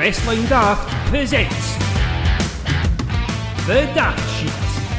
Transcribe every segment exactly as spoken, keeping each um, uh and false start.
Wrestling Daft presents The Daft Sheet.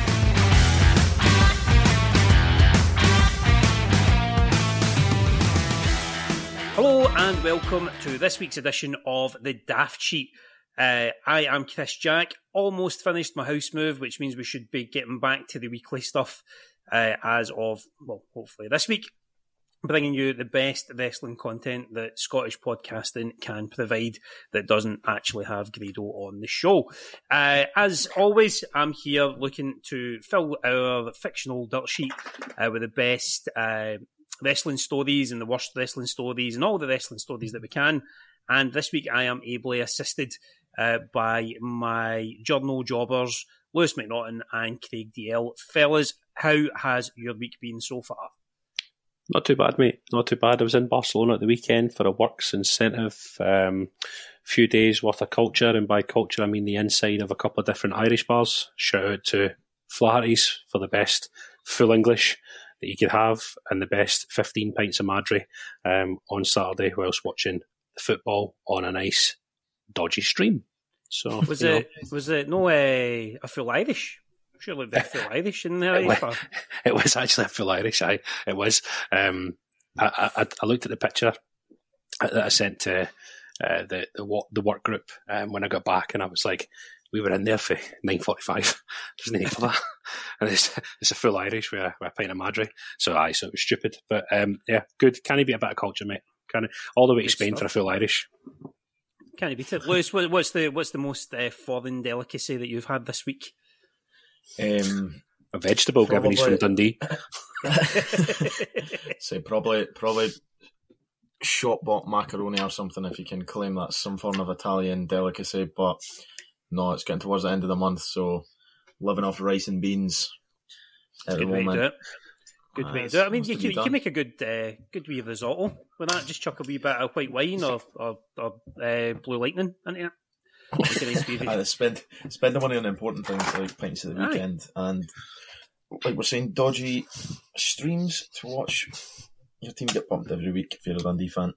Hello and welcome to this week's edition of The Daft Sheet. Uh, I am Chris Jack, almost finished my house move, which means we should be getting back to the weekly stuff uh, as of, well, hopefully this week. Bringing you the best wrestling content that Scottish podcasting can provide that doesn't actually have Grado on the show. Uh, as always, I'm here looking to fill our fictional dirt sheet uh, with the best uh, wrestling stories and the worst wrestling stories and all the wrestling stories that we can. And this week I am ably assisted uh, by my journal jobbers, Lewis McNaughton and Craig D L. Fellas, how has your week been so far? Not too bad, mate. Not too bad. I was in Barcelona at the weekend for a works incentive. Um, few days worth of culture, and by culture I mean the inside of a couple of different Irish bars. Shout out to Flaherty's for the best full English that you could have and the best fifteen pints of Madry um, on Saturday whilst watching the football on a nice dodgy stream. So was it know. was it no uh, a full Irish? Surely they're full Irish in there. It, was, it was actually a full Irish. I it was. Um, I, I, I looked at the picture that I sent to uh, the the the work group um, when I got back, and I was like, we were in there for nine forty-five. There's no need for that. And it's it's a full Irish with a, with a pint of Madry. So aye, so it was stupid. But um, yeah, good. Can he be a bit of culture, mate? Can he, all the way to Spain for a full Irish? Can he beat it, Lewis? What, what's the what's the most uh, foreign delicacy that you've had this week? Um, a vegetable, given he's from Dundee. So probably probably shop bought macaroni or something, if you can claim that's some form of Italian delicacy. But no, it's getting towards the end of the month, so living off rice and beans at the Good moment. way to do it. Good uh, way to do it. I mean, you can, you can make a good uh, good wee risotto with that. Just chuck a wee bit of white wine or or, or uh, blue lightning into it. I spend spend the money on important things like pints at the weekend. Aye. And like we're saying, dodgy streams to watch your team get pumped every week if you're a Dundee fan.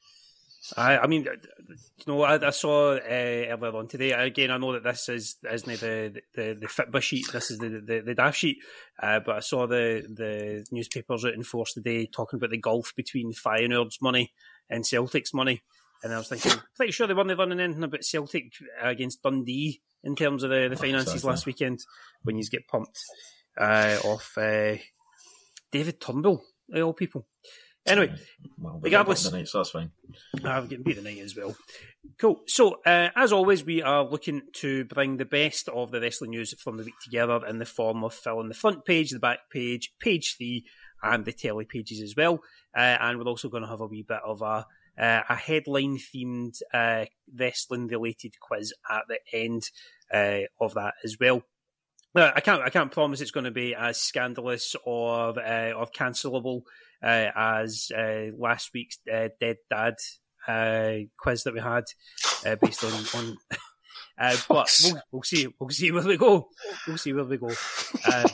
I, I mean, you know, I, I saw uh, earlier on today. Again, I know that this is isn't the the the Fitbit sheet. This is the the, the Daft sheet. Uh, but I saw the the newspapers out in force today talking about the gulf between Feyenoord's money and Celtic's money. And I was thinking, pretty sure they weren't running anything about Celtic against Dundee in terms of the, the finances exactly. last weekend when you get pumped uh, off uh, David Turnbull, of all people. Anyway, well, regardless, the night, so that's fine. I'm getting beat the night as well. Cool. So, uh, as always, we are looking to bring the best of the wrestling news from the week together in the form of filling the front page, the back page, page three, and the telly pages as well. Uh, and we're also going to have a wee bit of a Uh, a headline-themed uh, wrestling-related quiz at the end uh, of that as well. Uh, I can't, I can't promise it's going to be as scandalous or uh, or cancelable uh, as uh, last week's uh, Dead Dad uh, quiz that we had, uh, based on. on uh, but we'll, we'll see, we'll see where we go. We'll see where we go. Uh,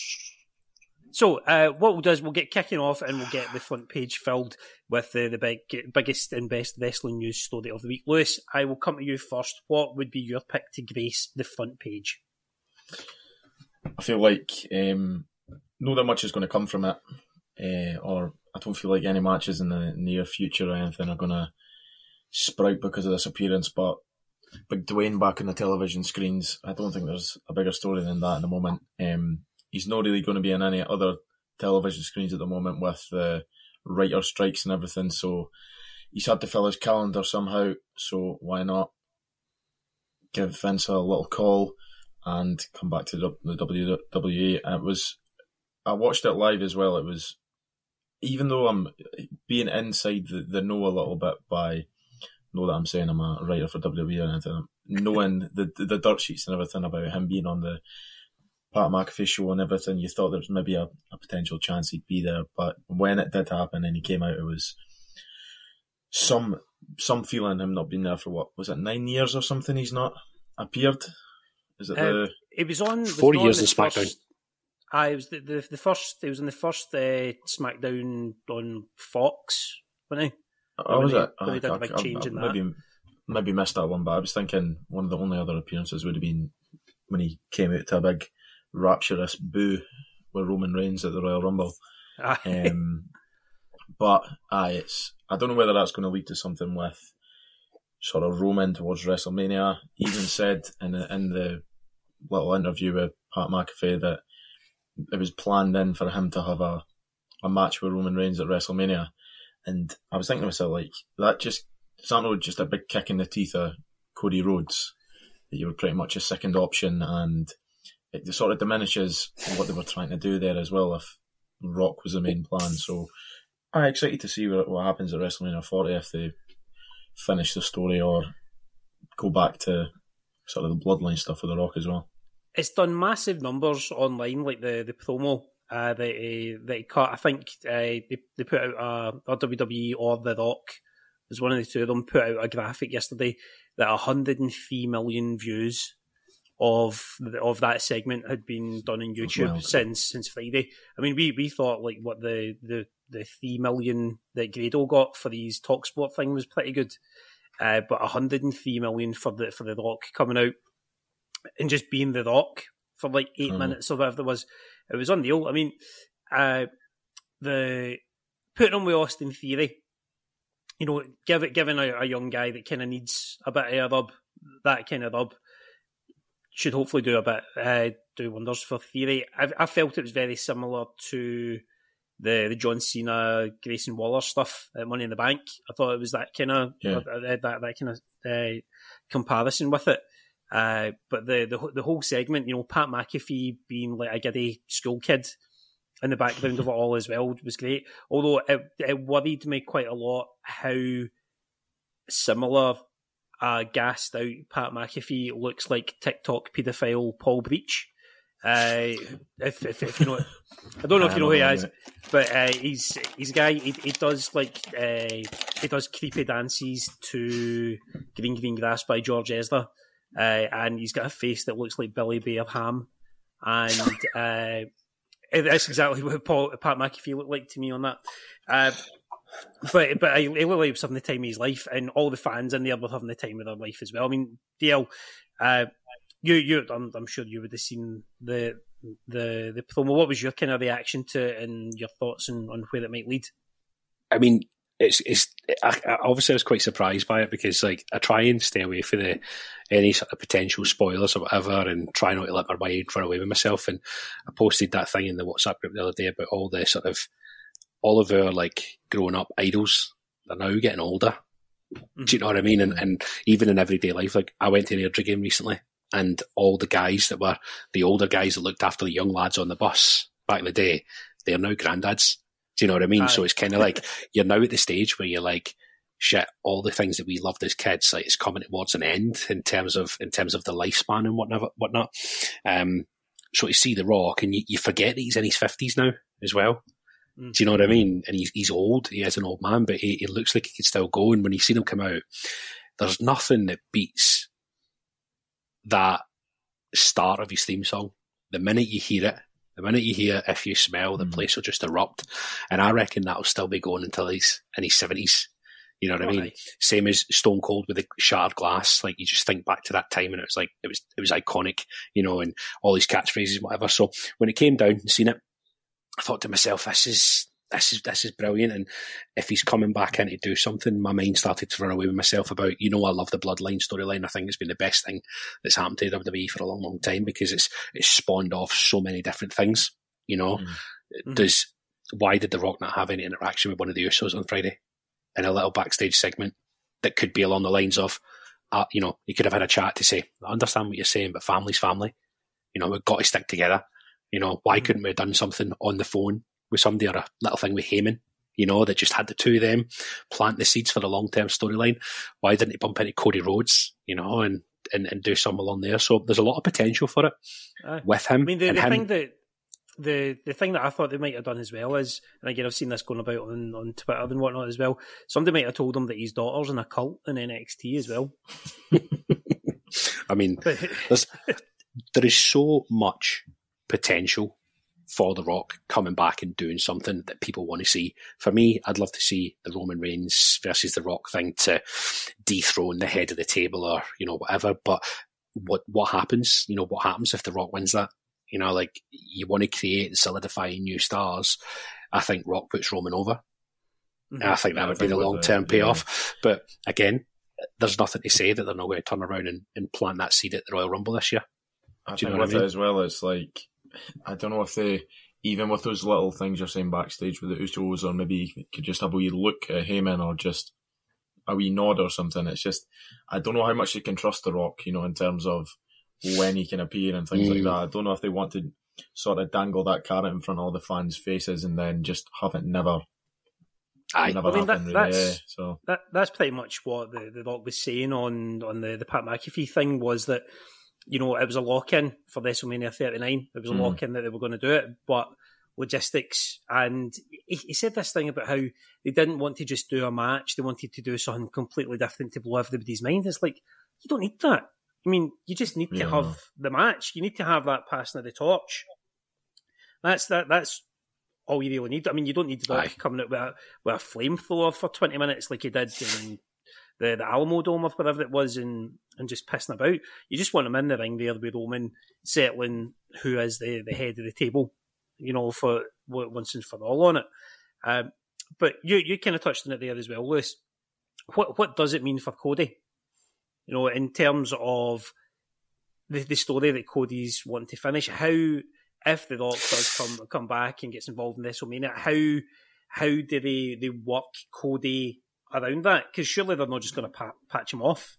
So, uh, what we'll do is we'll get kicking off and we'll get the front page filled with the, the big, biggest and best wrestling news story of the week. Lewis, I will come to you first. What would be your pick to grace the front page? I feel like um, not that much is going to come from it, uh, or I don't feel like any matches in the near future or anything are going to sprout because of this appearance, but Big Dwayne back on the television screens, I don't think there's a bigger story than that in the moment. Um, He's not really going to be in any other television screens at the moment with the writer strikes and everything, so he's had to fill his calendar somehow, so why not give Vince a little call and come back to the W W E. It was, I watched it live as well. It was, even though I'm being inside the, the know a little bit by, know that I'm saying I'm a writer for W W E and anything, knowing the, the, the dirt sheets and everything about him being on the Pat McAfee show and everything, you thought there was maybe a, a potential chance he'd be there, but when it did happen and he came out, it was some some feeling him not being there for what was it, nine years or something? He's not appeared. Is it uh, the? It was on four was years on in SmackDown. I was the, the the first. It was in the first uh, SmackDown on Fox, wasn't he? Oh, was they, it? When they did a big change in that. Maybe maybe missed that one, but I was thinking one of the only other appearances would have been when he came out to a big rapturous boo with Roman Reigns at the Royal Rumble. um, but aye, it's I don't know whether that's going to lead to something with sort of Roman towards WrestleMania. He even said in the, in the little interview with Pat McAfee that it was planned in for him to have a, a match with Roman Reigns at WrestleMania. And I was thinking to myself, like, that just, is that not just a big kick in the teeth of Cody Rhodes? That you were pretty much a second option, and it sort of diminishes what they were trying to do there as well if Rock was the main plan. So I'm excited to see what, what happens at WrestleMania forty if they finish the story or go back to sort of the bloodline stuff with The Rock as well. It's done massive numbers online, like the, the promo uh, that, he, that he cut. I think uh, they, they put out a, a W W E or The Rock, was one of the two of them, put out a graphic yesterday that one hundred three million views of of that segment had been done on YouTube well, since since Friday. I mean, we, we thought like what the, the, the three million that Grado got for these TalkSport thing was pretty good, uh, but one hundred three million for the for the Rock coming out and just being The Rock for like eight mm. minutes or whatever there was, it was unreal. I mean, uh, the putting on with Austin Theory, you know, give it giving a, a young guy that kind of needs a bit of a rub, that kind of rub, should hopefully do a bit, uh, do wonders for Theory. I, I felt it was very similar to the the John Cena, Grayson Waller stuff at Money in the Bank. I thought it was that kind of yeah. uh, that that kind of uh, comparison with it. Uh, but the, the the whole segment, you know, Pat McAfee being like a giddy school kid in the background of it all as well was great. Although it, it worried me quite a lot how similar uh, gassed out Pat McAfee looks like TikTok paedophile Paul Breach. Uh, if, if, if you know, I don't know if you know who he is, but uh, he's he's a guy. He, he does like uh, he does creepy dances to Green Green Grass by George Ezra, uh, and he's got a face that looks like Billy Bear Ham, and uh, that's exactly what Paul Pat McAfee looked like to me on that. Uh, but but he looked like he was having the time of his life, and all the fans in there were having the time of their life as well. I mean, D L. Uh, You, you, I'm, I'm sure you would have seen the the the promo. What was your kind of reaction to it and your thoughts on, on where it might lead? I mean, it's it's. I, I obviously, I was quite surprised by it because, like, I try and stay away from the any sort of potential spoilers or whatever, and try not to let my mind run away with myself. And I posted that thing in the WhatsApp group the other day about all the sort of all of our like growing up idols. They're now getting older. Mm-hmm. Do you know what I mean? And and even in everyday life, like I went to an Airdrie game recently. And all the guys that were the older guys that looked after the young lads on the bus back in the day, they're now granddads. Do you know what I mean? Aye. So it's kind of like you're now at the stage where you're like, shit, all the things that we loved as kids, like it's coming towards an end in terms of in terms of the lifespan and whatnot. whatnot. Um, so to see The Rock, and you, you forget that he's in his fifties now as well. Mm. Do you know what I mean? And he's he's old. He is an old man, but he, he looks like he could still go. And when you see him come out, there's nothing that beats that start of his theme song. The minute you hear it, the minute you hear If You Smell, the mm. place will just erupt. And I reckon that'll still be going until he's in his seventies. You know what oh, I mean? Nice. Same as Stone Cold with the shattered glass. Like you just think back to that time and it was like, it was, it was iconic, you know, and all these catchphrases, whatever. So when it came down and seen it, I thought to myself, this is, This is this is brilliant, and if he's coming back in to do something, my mind started to run away with myself about, you know, I love the Bloodline storyline. I think it's been the best thing that's happened to W W E for a long, long time because it's it's spawned off so many different things. You know, mm-hmm. does why did The Rock not have any interaction with one of the Usos on Friday in a little backstage segment that could be along the lines of, uh, you know, you could have had a chat to say, I understand what you're saying, but family's family. You know, we've got to stick together. You know, why mm-hmm. couldn't we have done something on the phone with somebody or a little thing with Heyman, you know, that just had the two of them plant the seeds for the long-term storyline? Why didn't he bump into Cody Rhodes, you know, and, and, and do something along there? So there's a lot of potential for it uh, with him. I mean, the, and the him. thing that the the thing that I thought they might have done as well is, and again, I've seen this going about on, on Twitter and whatnot as well, somebody might have told him that his daughter's in a cult in N X T as well. I mean, there's, there is so much potential for The Rock coming back and doing something that people want to see. For me, I'd love to see the Roman Reigns versus The Rock thing to dethrone the head of the table or, you know, whatever. But what what happens? You know, what happens if The Rock wins that? You know, like, you want to create and solidify new stars. I think Rock puts Roman over. Mm-hmm. And I think that yeah, would be the long-term payoff. Yeah. But again, there's nothing to say that they're not going to turn around and, and plant that seed at the Royal Rumble this year. I Do think you know with what I mean? it as well, it's like, I don't know if they, even with those little things you're saying backstage with the Usos, or maybe you could just have a wee look at Heyman or just a wee nod or something. It's just, I don't know how much you can trust The Rock, you know, in terms of when he can appear and things mm. like that. I don't know if they want to sort of dangle that carrot in front of all the fans' faces and then just have it never Aye. Never I mean, happened, that, really. that's, yeah, so. that, that's pretty much what the, the Rock was saying on, on the, the Pat McAfee thing, was that, you know, it was a lock-in for WrestleMania thirty-nine. It was a mm. lock-in that they were going to do it, but logistics. And he, he said this thing about how they didn't want to just do a match. They wanted to do something completely different to blow everybody's mind. It's like, you don't need that. I mean, you just need yeah. to have the match. You need to have that passing of the torch. That's that. That's all you really need. I mean, you don't need the Rock coming out with a, with a flamethrower for twenty minutes like he did in the, the Alamo Dome or whatever it was, and, and just pissing about. You just want him in the ring there with Roman, settling who is the, the head of the table, you know, for once and for all on it. Um, but you you kind of touched on it there as well, Lewis. What what does it mean for Cody? You know, in terms of the, the story that Cody's wanting to finish, how, if The Rock does come come back and gets involved in WrestleMania, how how do they, they work Cody around that? Because surely they're not just going to pa- patch him off.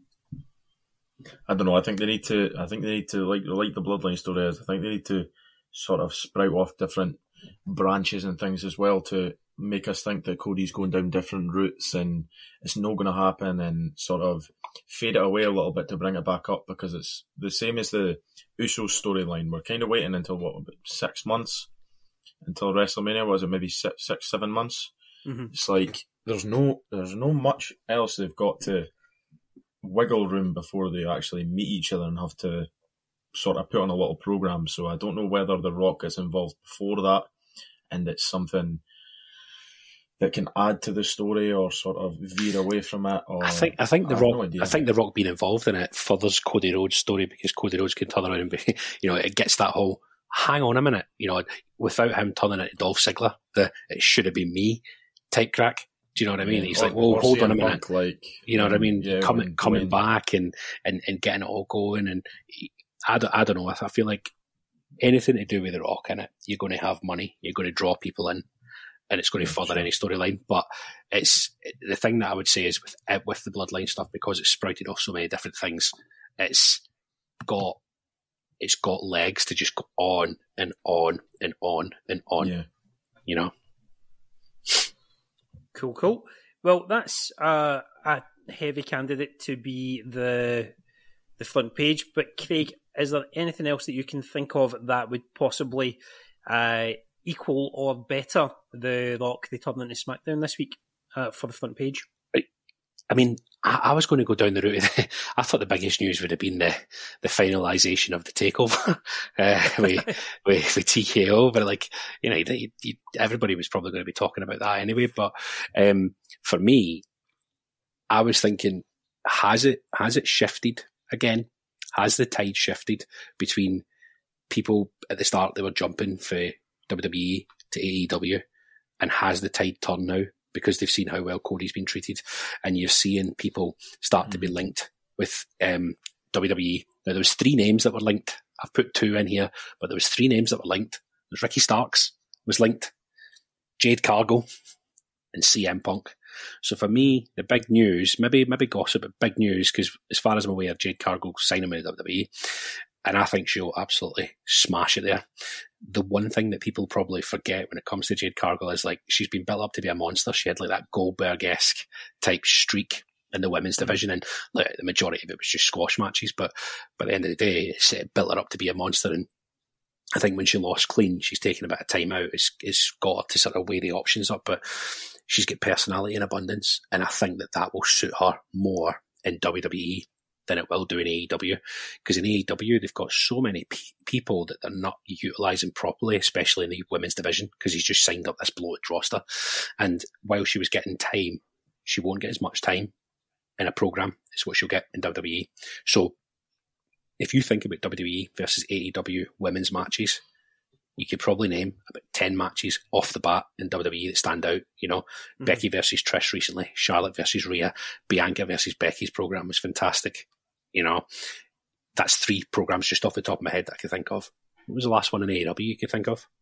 I don't know. I think they need to. I think they need to, like like the Bloodline story is. I think they need to sort of sprout off different branches and things as well to make us think that Cody's going down different routes and it's not going to happen, and sort of fade it away a little bit to bring it back up, because it's the same as the Usos storyline. We're kind of waiting until what, about six months until WrestleMania. Was it maybe six, six seven months? Mm-hmm. It's like there's no there's no much else they've got to wiggle room before they actually meet each other and have to sort of put on a little program. So I don't know whether The Rock is involved before that and it's something that can add to the story or sort of veer away from it. Or I think I think the I Rock no I think the Rock being involved in it furthers Cody Rhodes' story, because Cody Rhodes can turn around and be, you know, it gets that whole hang on a minute, you know, without him turning it to Dolph Ziggler, the it should have been me type crack. Do you know what I mean? Yeah, He's or, like, well, hold on a minute. Punk, like, you know what I mean? Yeah, coming coming when, back and, and, and getting it all going. And I don't, I don't know. I feel like anything to do with The Rock in it, you're going to have money, you're going to draw people in, and it's going to further any storyline. But it's the thing that I would say is with with the Bloodline stuff, because it's sprouted off so many different things, it's got it's got legs to just go on and on and on and on. Yeah. You know. Cool, cool. Well, that's uh, a heavy candidate to be the the front page. But Craig, is there anything else that you can think of that would possibly uh, equal or better the Rock they turn into SmackDown this week uh, for the front page? I mean, I, I was going to go down the route of the, I thought the biggest news would have been the, the finalisation of the takeover uh, with, with, with T K O, but like, you know, you, you, everybody was probably going to be talking about that anyway. But um, for me, I was thinking, has it has it shifted again? Has the tide shifted between people at the start they were jumping for W W E to A E W, and has the tide turned now? Because they've seen how well Cody's been treated, and you're seeing people start mm. to be linked with um, W W E. Now, there was three names that were linked. I've put two in here, but there was three names that were linked. There's Ricky Starks was linked, Jade Cargill, and C M Punk. So for me, the big news, maybe maybe gossip, but big news, because as far as I'm aware, Jade Cargill signing with W W E, and I think she'll absolutely smash it there. The one thing that people probably forget when it comes to Jade Cargill is, like, she's been built up to be a monster. She had like that Goldberg-esque type streak in the women's division, and like, the majority of it was just squash matches. But by the end of the day, it built her up to be a monster. And I think when she lost clean, she's taken a bit of time out. It's, it's got her to sort of weigh the options up, but she's got personality in abundance, and I think that that will suit her more in W W E than it will do in A E W. Because in A E W, they've got so many pe- people that they're not utilising properly, especially in the women's division, because he's just signed up this bloated roster. And while she was getting time, she won't get as much time in a program as what she'll get in W W E. So if you think about W W E versus A E W women's matches, you could probably name about ten matches off the bat in W W E that stand out. You know, mm-hmm. Becky versus Trish recently, Charlotte versus Rhea, Bianca versus Becky's program was fantastic. You know, that's three programs just off the top of my head that I could think of. What was the last one in A E W you could think of?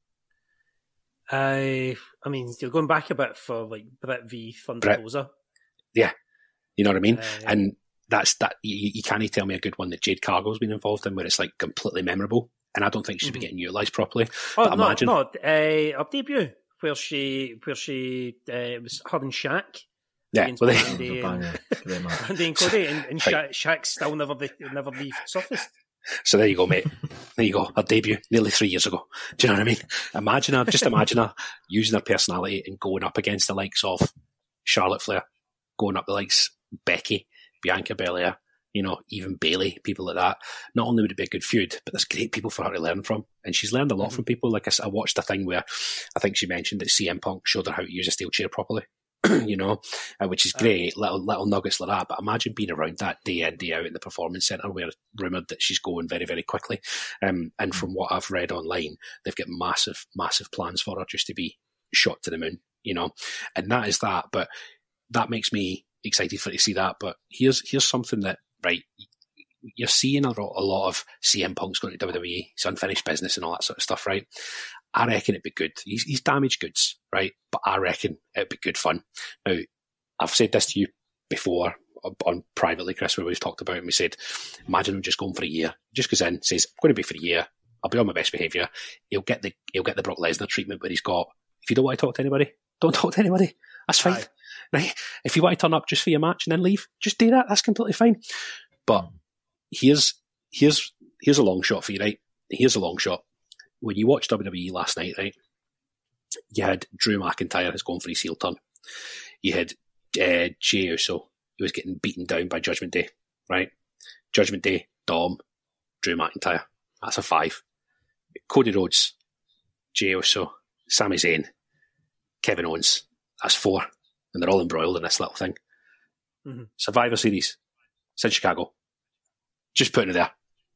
I, I mean, you're going back a bit for like Britt v Thunder Rosa. Yeah, you know what I mean? Uh, yeah. And that's that. You, you can't tell me a good one that Jade Cargill's been involved in where it's like completely memorable. And I don't think she's mm-hmm. been getting utilised properly. Oh, but no, imagine... no, uh, her debut, where she, where she, uh, it was her and Shaq. Yeah, well, they... Andy, and, Andy and Cody, and, and Shaq, Shaq still never, never surfaced. So there you go, mate. There you go. Her debut, nearly three years ago. Do you know what I mean? Imagine her, just imagine her using her personality and going up against the likes of Charlotte Flair, going up the likes Becky, Bianca Belair, you know, even Bayley, people like that. Not only would it be a good feud, but there's great people for her to learn from. And she's learned a lot mm-hmm. from people. Like I, I watched a thing where I think she mentioned that C M Punk showed her how to use a steel chair properly, you know, uh, which is great, little little nuggets like that. But imagine being around that day in, day out in the Performance Centre where it's rumoured that she's going very, very quickly. Um, and from what I've read online, they've got massive, massive plans for her just to be shot to the moon, you know. And that is that. But that makes me excited for her to see that. But here's here's something that, right, you're seeing a lot of C M Punk's going to W W E, it's unfinished business and all that sort of stuff, right? I reckon it'd be good. He's, he's damaged goods, right? But I reckon it'd be good fun. Now, I've said this to you before on privately, Chris, where we've talked about it, and we said, imagine him just going for a year. Just goes in, says, I'm going to be for a year. I'll be on my best behaviour. He'll get the he'll get the Brock Lesnar treatment where he's got, if you don't want to talk to anybody, don't talk to anybody. That's fine. Aye. Right? If you want to turn up just for your match and then leave, just do that. That's completely fine. But here's here's here's a long shot for you, right? Here's a long shot. When you watched W W E last night, right, you had Drew McIntyre has gone for his heel turn. You had uh, Jey Uso, who was getting beaten down by Judgment Day, right? Judgment Day, Dom, Drew McIntyre. That's a five. Cody Rhodes, Jey Uso, Sami Zayn, Kevin Owens. That's four. And they're all embroiled in this little thing. Mm-hmm. Survivor Series. It's in Chicago. Just putting it there.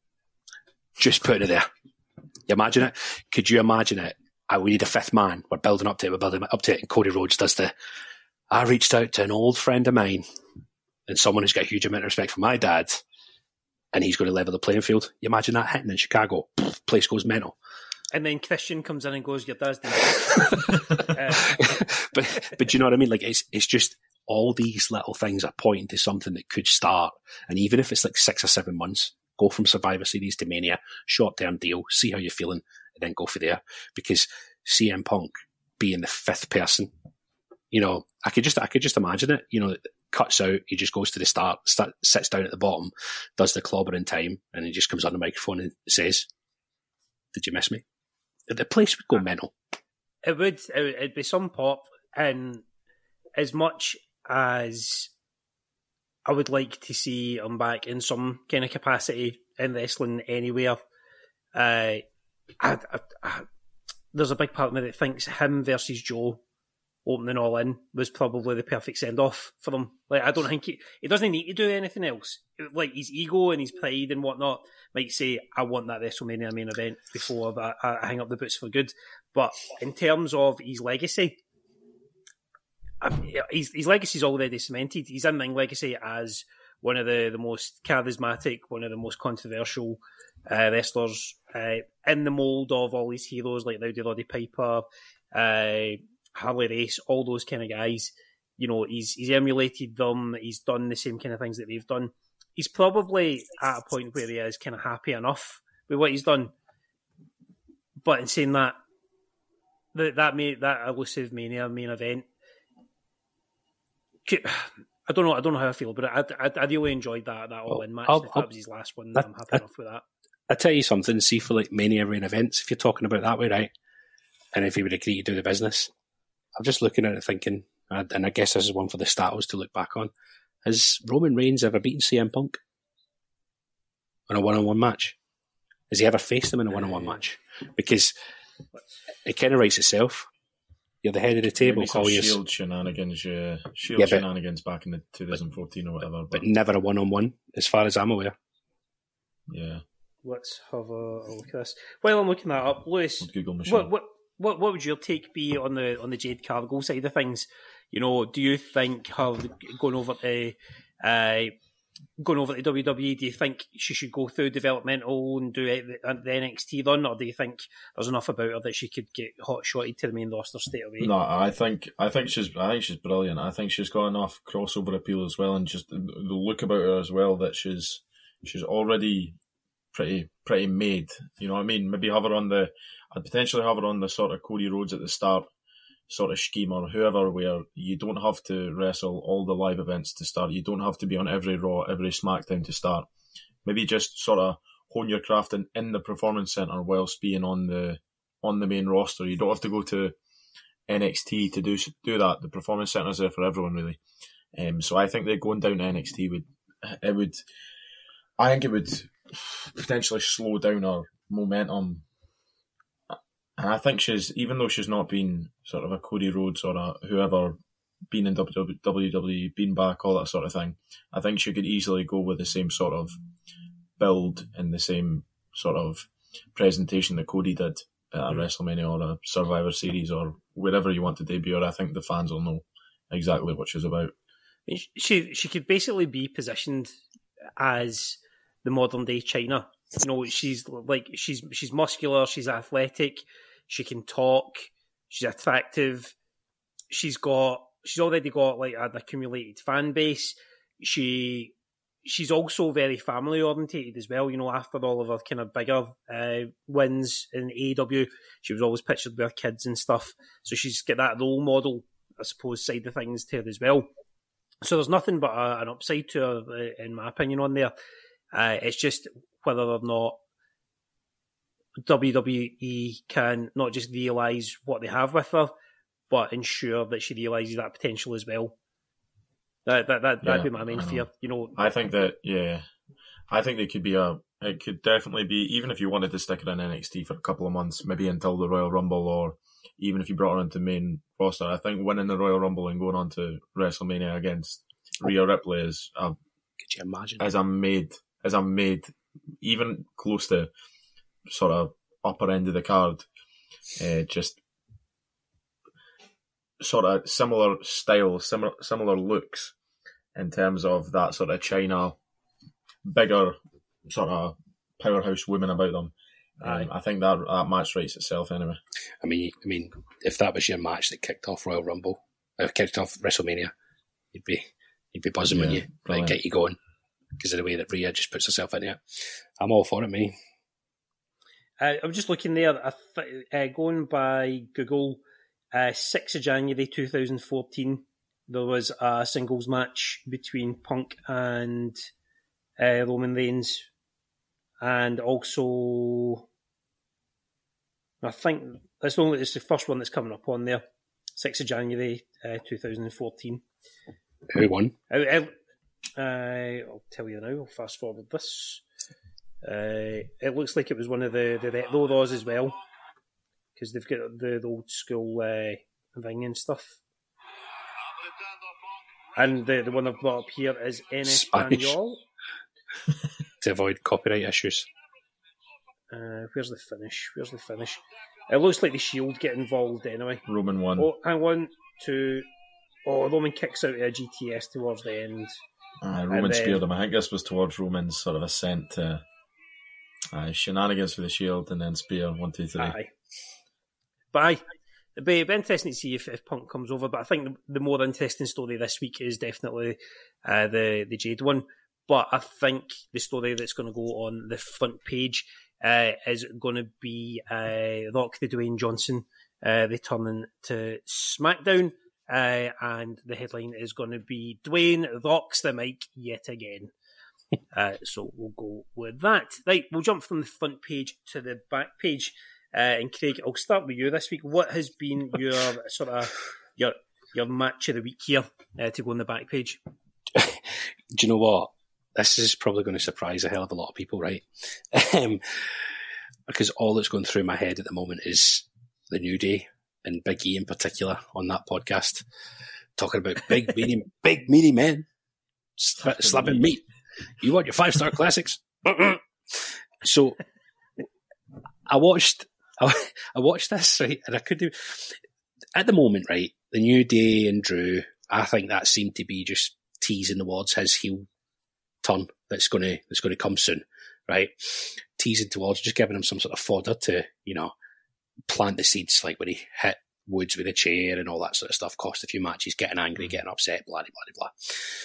Just putting it there. You imagine it? Could you imagine it? I, we need a fifth man. We're building up to it. We're building up to it. And Cody Rhodes does the, I reached out to an old friend of mine and someone who's got a huge amount of respect for my dad, and he's going to level the playing field. You imagine that hitting in Chicago. Place goes mental. And then Christian comes in and goes, your dad's the uh, but but do you know what I mean? Like it's it's just all these little things are pointing to something that could start. And even if it's like six or seven months, go from Survivor Series to Mania, short term deal, see how you're feeling, and then go for there. Because C M Punk being the fifth person, you know, I could just I could just imagine it. You know, cuts out, he just goes to the start, start sits down at the bottom, does the clobber in time, and he just comes on the microphone and says, "Did you miss me?" The place would go mental. It would. It would it'd be some pop, and as much as I would like to see him back in some kind of capacity in wrestling anywhere, uh, I, I, I, there's a big part of me that thinks him versus Joe opening All In was probably the perfect send off for them. Like, I don't think he he doesn't need to do anything else. Like, his ego and his pride and whatnot might say, I want that WrestleMania main event before I, I hang up the boots for good. But in terms of his legacy, his, his legacy is already cemented. He's in Ring legacy as one of the, the most charismatic, one of the most controversial uh, wrestlers uh, in the mould of all these heroes like Rowdy Roddy Piper, uh, Harley Race, all those kind of guys. You know, he's he's emulated them. He's done the same kind of things that they've done. He's probably at a point where he is kind of happy enough with what he's done. But in saying that, that that, may, that elusive Mania main event, I don't know. I don't know how I feel, but I I, I really enjoyed that that All In match. I'll, if that was his last one, I, I'm happy I, enough with that. I tell you something. See, for like Mania main events, if you're talking about that way, right? And if he would agree to do the business, I'm just looking at it thinking, and I guess this is one for the statos to look back on. Has Roman Reigns ever beaten C M Punk? in a one-on-one match? Has he ever faced them in a one-on-one match? Because it kind of writes itself. You're the head of the table. Maybe some calling Shield us, shenanigans, yeah. Shield Yeah, but- shenanigans back in the twenty fourteen or whatever. But, but never a one-on-one, as far as I'm aware. yeah, Let's have a, a look at this. While I'm looking that up, Lewis, old Google machine. what what what what would your take be on the on the Jade Cargill side of things? You know, do you think her going over to uh, going over to W W E? Do you think she should go through developmental and do it the, the N X T run, or do you think there's enough about her that she could get hot shotted to the main roster straight away? No, I think I think she's I think she's brilliant. I think she's got enough crossover appeal as well, and just the, the look about her as well that she's she's already pretty pretty made. You know what I mean? Maybe have her on the I'd potentially have her on the sort of Cody Rhodes at the start sort of scheme, or whoever, where you don't have to wrestle all the live events to start. You don't have to be on every Raw, every SmackDown to start. Maybe just sort of hone your craft in, in the Performance Center whilst being on the on the main roster. You don't have to go to N X T to do do that. The Performance Center is there for everyone, really. Um, so I think that going down to N X T would it would I think it would potentially slow down our momentum. And I think she's, even though she's not been sort of a Cody Rhodes or a whoever, been in W W E, been back, all that sort of thing, I think she could easily go with the same sort of build and the same sort of presentation that Cody did at a WrestleMania or a Survivor Series or wherever you want to debut her. I think the fans will know exactly what she's about. She she could basically be positioned as the modern day China. You know, she's like she's she's muscular, she's athletic, she can talk, she's attractive, she's got she's already got like an accumulated fan base. She she's also very family orientated as well. You know, after all of her kind of bigger uh, wins in A E W, she was always pictured with her kids and stuff. So she's got that role model, I suppose, side of things to her as well. So there's nothing but a, an upside to her, in my opinion, on there. Uh, it's just whether or not W W E can not just realise what they have with her, but ensure that she realises that potential as well. That that that that'd Yeah, be my main I know. fear. You know, I think that, yeah, I think they could be a, it could definitely be, even if you wanted to stick her in N X T for a couple of months, maybe until the Royal Rumble, or even if you brought her into main roster, I think winning the Royal Rumble and going on to WrestleMania against Rhea Ripley is a, Could you imagine? as a made, as a made, even close to sort of upper end of the card, uh, just sort of similar style, similar similar looks in terms of that sort of China, bigger sort of powerhouse women about them. Um, I think that that match writes itself anyway. I mean, I mean, if that was your match that kicked off Royal Rumble, uh, kicked off WrestleMania, you'd be you'd be buzzing, Yeah, wouldn't you? Like, brilliant. get you going because of the way that Rhea just puts herself in it. I'm all for it, me. uh, I'm just looking there. I th- uh, going by Google, uh, sixth of January twenty fourteen, there was a singles match between Punk and uh, Roman Reigns, and also I think that's the only it's the first one that's coming up on there. sixth of January uh, twenty fourteen. Who won? I, I, uh, I'll tell you now. I'll fast forward this. Uh, it looks like it was one of the the Retro Raws as well, because they've got the, the old school uh, ring and stuff. And the the one I've brought up here is En Spanish. Español. To avoid copyright issues. Uh, where's the finish? Where's the finish? It looks like the Shield get involved anyway. Roman won. Oh, hang on to. Oh, Roman kicks out of a G T S towards the end. Uh, Roman and then- speared him. I think this was towards Roman's sort of ascent to uh, shenanigans for the Shield, and then spear, one, two, three. Aye. But aye, it'd be, it'd be interesting to see if, if Punk comes over. But I think the, the more interesting story this week is definitely uh, the, the Jade one. But I think the story that's going to go on the front page uh, is going to be uh, Rock the Dwayne Johnson uh, returning to SmackDown. Uh, and the headline is going to be Dwayne rocks the mic yet again. uh, so we'll go with that. Right, we'll jump from the front page to the back page. Uh, and Craig, I'll start with you this week. What has been your sort of your your match of the week here uh, to go on the back page? Do you know what? this is probably going to surprise a hell of a lot of people, right? um, because all that's going through my head at the moment is the New Day and Big E in particular on that podcast, talking about big, meaty, big, meaty men sl- slapping meat. You want your five-star classics? So I watched, I, I watched this, right, and I could do, at the moment, right, the New Day and Drew, I think that seemed to be just teasing towards his heel turn that's going to that's going to come soon, right? Teasing towards, just giving him some sort of fodder to, you know, plant the seeds, like when he hit Woods with a chair and all that sort of stuff, cost a few matches, getting angry, getting upset, blah, blah, blah, blah.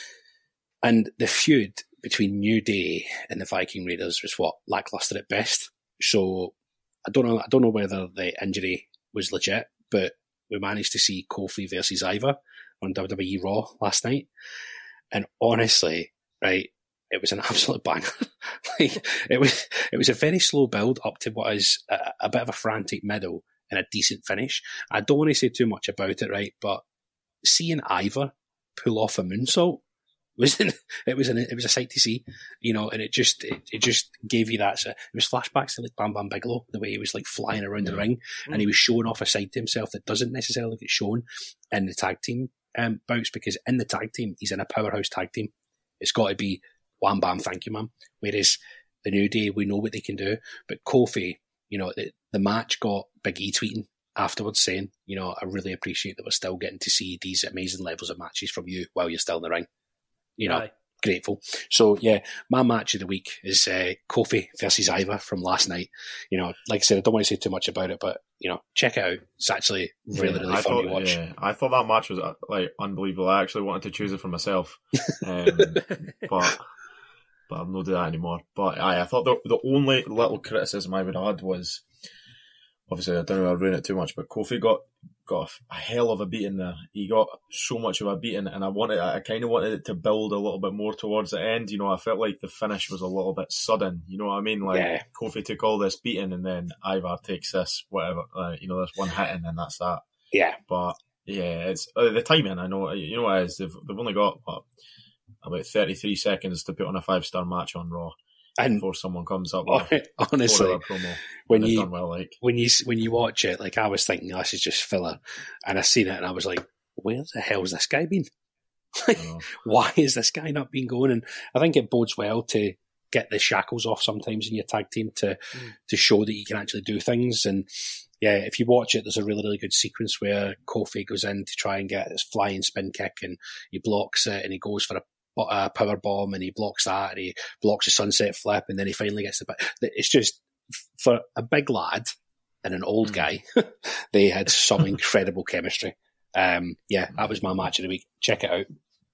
And the feud between New Day and the Viking Raiders was what? Lackluster at best. So I don't know, I don't know whether the injury was legit, but we managed to see Kofi versus Ivar on W W E Raw last night. And honestly, right, it was an absolute banger. Like, it was it was a very slow build up to what is a, a bit of a frantic middle and a decent finish. I don't want to say too much about it, right? But seeing Ivar pull off a moonsault was an, it was an, it was a sight to see, you know. And it just it, it just gave you that. It was flashbacks to like Bam Bam Bigelow, the way he was like flying around the ring, and he was showing off a side to himself that doesn't necessarily get shown in the tag team um, bouts, because in the tag team he's in a powerhouse tag team. It's got to be wham bam, thank you, man. Whereas the New Day, we know what they can do. But Kofi, you know, the, the match got Big E tweeting afterwards saying, you know, I really appreciate that we're still getting to see these amazing levels of matches from you while you're still in the ring. You know, Aye. Grateful. So, yeah, my match of the week is uh, Kofi versus Ivar from last night. You know, like I said, I don't want to say too much about it, but, you know, check it out. It's actually really, yeah, really I fun thought, to watch. Yeah, I thought that match was, like, unbelievable. I actually wanted to choose it for myself. Um, but... But I've not do that anymore. But aye, I thought the the only little criticism I would add was, obviously I don't want to ruin it too much, but Kofi got got a hell of a beating there. He got so much of a beating, and I wanted, I kind of wanted it to build a little bit more towards the end. You know, I felt like the finish was a little bit sudden. You know what I mean? Like yeah. Kofi took all this beating, and then Ivar takes this whatever, uh, you know, this one hitting, and that's that. Yeah. But yeah, it's uh, the timing. I know, you know what it is. They've they've only got what, about thirty-three seconds to put on a five-star match on Raw, and before someone comes up with honestly, a promo. When you done well, like. when you when you watch it, like I was thinking, oh, this is just filler, and I seen it, and I was like, where the hell's this guy been? Like, why is this guy not been going? And I think it bodes well to get the shackles off sometimes in your tag team to mm. to show that you can actually do things. And yeah, if you watch it, there's a really, really good sequence where Kofi goes in to try and get his flying spin kick, and he blocks it, and he goes for a a power bomb, and he blocks that, and he blocks a sunset flip, and then he finally gets the. It's just, for a big lad and an old guy, they had some incredible chemistry. Um, yeah, that was my match of the week. Check it out.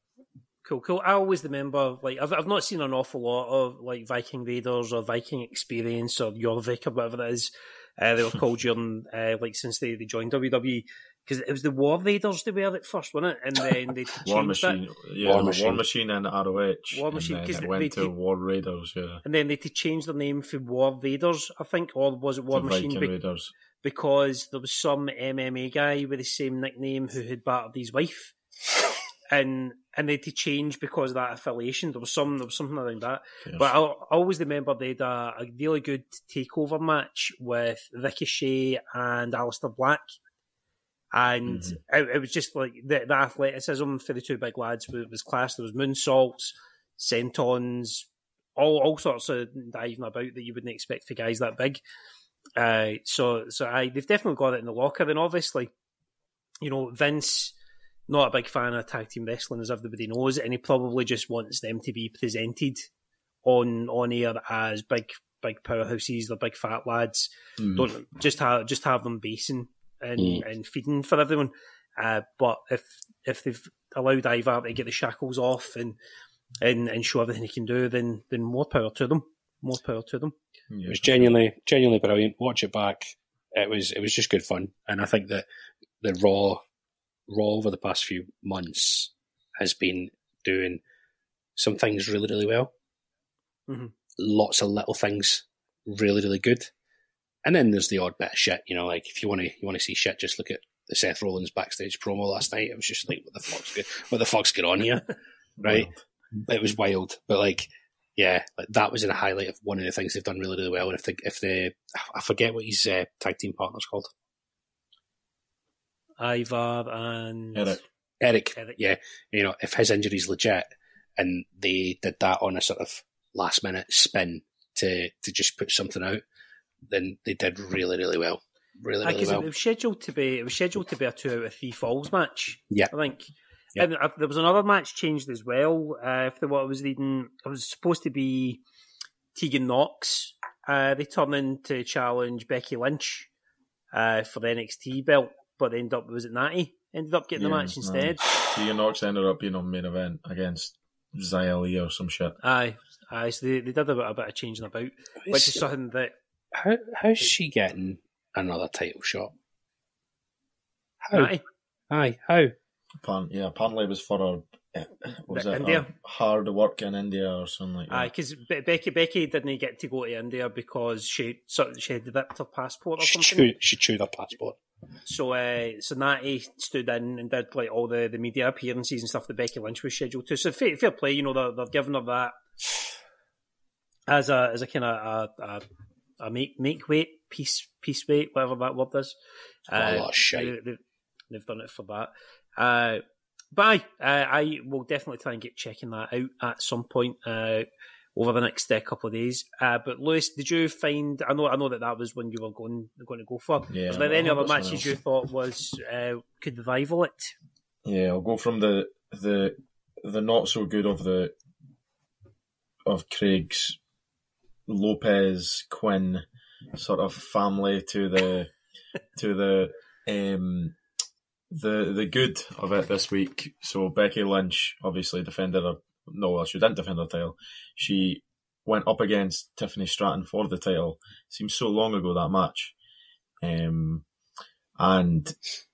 Cool, cool. I always remember, like, I've I've not seen an awful lot of like Viking Raiders or Viking Experience or Jorvik or whatever it is. Uh, they were called during, uh, like, since they, they joined W W E. Because it was the War Raiders they were at first, wasn't it? And then they changed War Machine, it. Yeah, War Machine. War Machine and R O H. War Machine, and then it they, went they to t- War Raiders, yeah. And then they to change their name for War Raiders, I think, or was it War to Machine? Viking Be- Raiders. Because there was some M M A guy with the same nickname who had battered his wife. and and they had to change because of that affiliation. There was some there was something around that. Yes. But I, I always remember they had a, a really good takeover match with Ricochet and Aleister Black. And mm-hmm. it, it was just like the, the athleticism for the two big lads was, was class. There was moonsaults, sentons, all all sorts of diving about that you wouldn't expect for guys that big. Uh, so so I they've definitely got it in the locker. And obviously, you know, Vince, not a big fan of tag team wrestling, as everybody knows, and he probably just wants them to be presented on on air as big big powerhouses, they're big fat lads. Mm-hmm. Don't just have just have them basing and, mm. and feeding for everyone. Uh, but if if they've allowed Ivar to get the shackles off and and, and show everything he can do, then then more power to them. More power to them. It was genuinely genuinely brilliant. Watch it back. It was it was just good fun, and I think that the Raw Raw over the past few months has been doing some things really really well. Mm-hmm. Lots of little things really really good. And then there's the odd bit of shit, you know, like if you want to you want to see shit, just look at the Seth Rollins backstage promo last night. It was just like, what the fuck's good, what the fuck's going on here, right? Wild. It was wild, but like Yeah, like that was in a highlight of one of the things they've done really, really well. And if they, if they, I forget what his uh, tag team partner's called. Ivar and Eric. Eric. Eric. Yeah, you know, if his injury's legit, and they did that on a sort of last minute spin to to just put something out, then they did really, really well. Really, really Because well. it was scheduled to be, it was scheduled to be a two out of three falls match. Yeah, I think. Yeah. And uh, there was another match changed as well. Uh, if the, what I was reading, it was supposed to be Tegan Knox. Uh, they turned in to challenge Becky Lynch uh, for the N X T belt, but they ended up, was it Natty? Ended up getting Yeah, the match instead. Uh, Tegan Knox ended up being on main event against Xia Li or some shit. Aye, aye. So they, they did a bit, a bit of changing about, which is something that. How how's she getting another title shot? How? Natty. Aye, how? Apparently, yeah, apparently it was for her. Was it India? her hard work in India or something like that? Aye, because Be- Becky Becky didn't get to go to India because she so she had ripped her passport or She something. chewed, she chewed her passport. So, uh, so Natty stood in and did like all the, the media appearances and stuff that Becky Lynch was scheduled to. So fair, fair play, you know, they're, they're giving her that as a as a kind of a, a, a make make weight piece piece weight, whatever that word is. Oh, a lot of shite. They, they, they've done it for that. Uh, but I, uh, I will definitely try and get checking that out at some point uh, over the next uh, couple of days. Uh, but Lewis, did you find? I know, I know that that was when you were going going to go for. Yeah, Was there any well, other that's matches what you thought was uh, could rival it? Yeah, I'll go from the the the not so good of the of Craig's Lopez Quinn sort of family to the to the um the the good of it this week. So Becky Lynch obviously defended her. No, well, she didn't defend her title. She went up against Tiffany Stratton for the title. Seems so long ago, that match. Um, and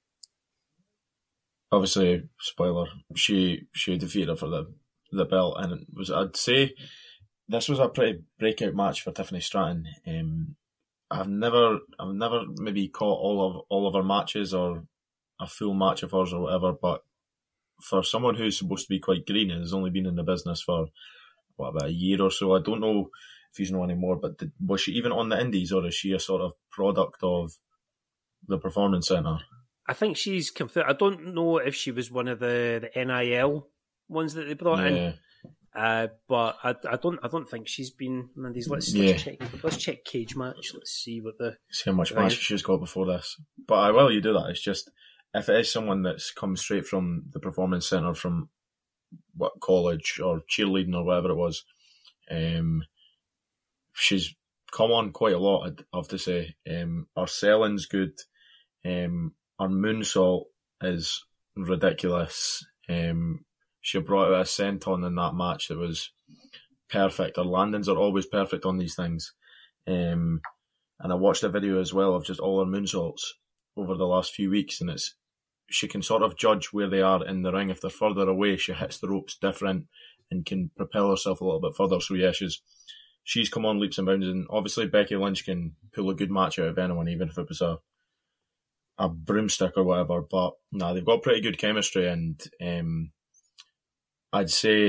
obviously, spoiler, she she defeated her for the the belt, and it was, I'd say this was a pretty breakout match for Tiffany Stratton. Um, I've never I've never maybe caught all of all of her matches or a full match of hers or whatever, but for someone who's supposed to be quite green and has only been in the business for what, about a year or so, I don't know if he's know anymore, but did, was she even on the indies, or is she a sort of product of the Performance Centre? I think she's come through. I don't know if she was one of the, the N I L ones that they brought Yeah. in, uh, but I, I don't I don't think she's been in these. Let's, Yeah. let's check. Let's check Cage Match. Let's see what the. See how much Right. match she's got before this. But I will you do that. It's just, if it is someone that's come straight from the Performance Centre, from what college or cheerleading or whatever it was, um, she's come on quite a lot, I'd have to say. Um, her selling's good. Um, her moonsault is ridiculous. Um, she brought out a senton in that match that was perfect. Her landings are always perfect on these things. Um, and I watched a video as well of just all her moonsaults over the last few weeks, and it's she can sort of judge where they are in the ring. If they're further away, she hits the ropes different and can propel herself a little bit further. So yeah, she's she's come on leaps and bounds, and obviously Becky Lynch can pull a good match out of anyone, even if it was a a broomstick or whatever. But no, nah, they've got pretty good chemistry, and um, I'd say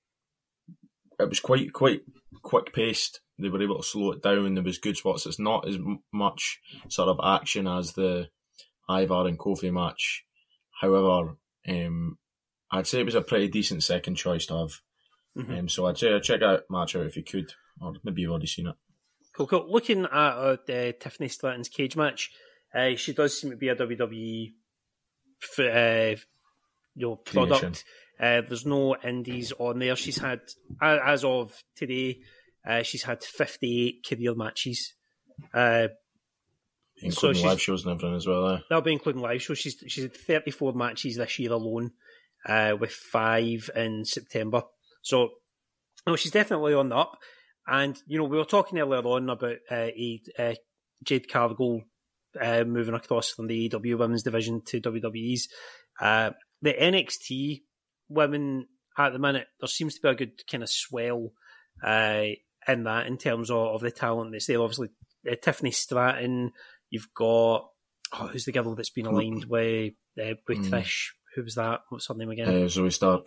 it was quite quite quick paced. They were able to slow it down. There was good spots. It's not as much sort of action as the Ivar and Kofi match. However, um, I'd say it was a pretty decent second choice to have. Mm-hmm. Um, so I'd say check out match out if you could, or maybe you've already seen it. Cool, cool. Looking at uh, uh, Tiffany Stratton's Cage Match, uh, she does seem to be a W W E f- uh, you know, product. Uh, there's no indies on there. She's had, as of today, uh, she's had fifty-eight career matches. Uh, including so live shows and everything as well. Eh? That'll be including live shows. She's she's had thirty-four matches this year alone, uh, with five in September. So, no, she's definitely on the up. And, you know, we were talking earlier on about uh, a, uh, Jade Cargill uh, moving across from the A E W Women's Division to W W E's. Uh, the N X T women at the minute, there seems to be a good kind of swell uh, in that in terms of, of the talent that's there. Obviously, uh, Tiffany Stratton, you've got, oh, who's the girl that's been aligned with, uh, with mm. Trish? Who was that? What's her name again? Uh, Zoe Stark.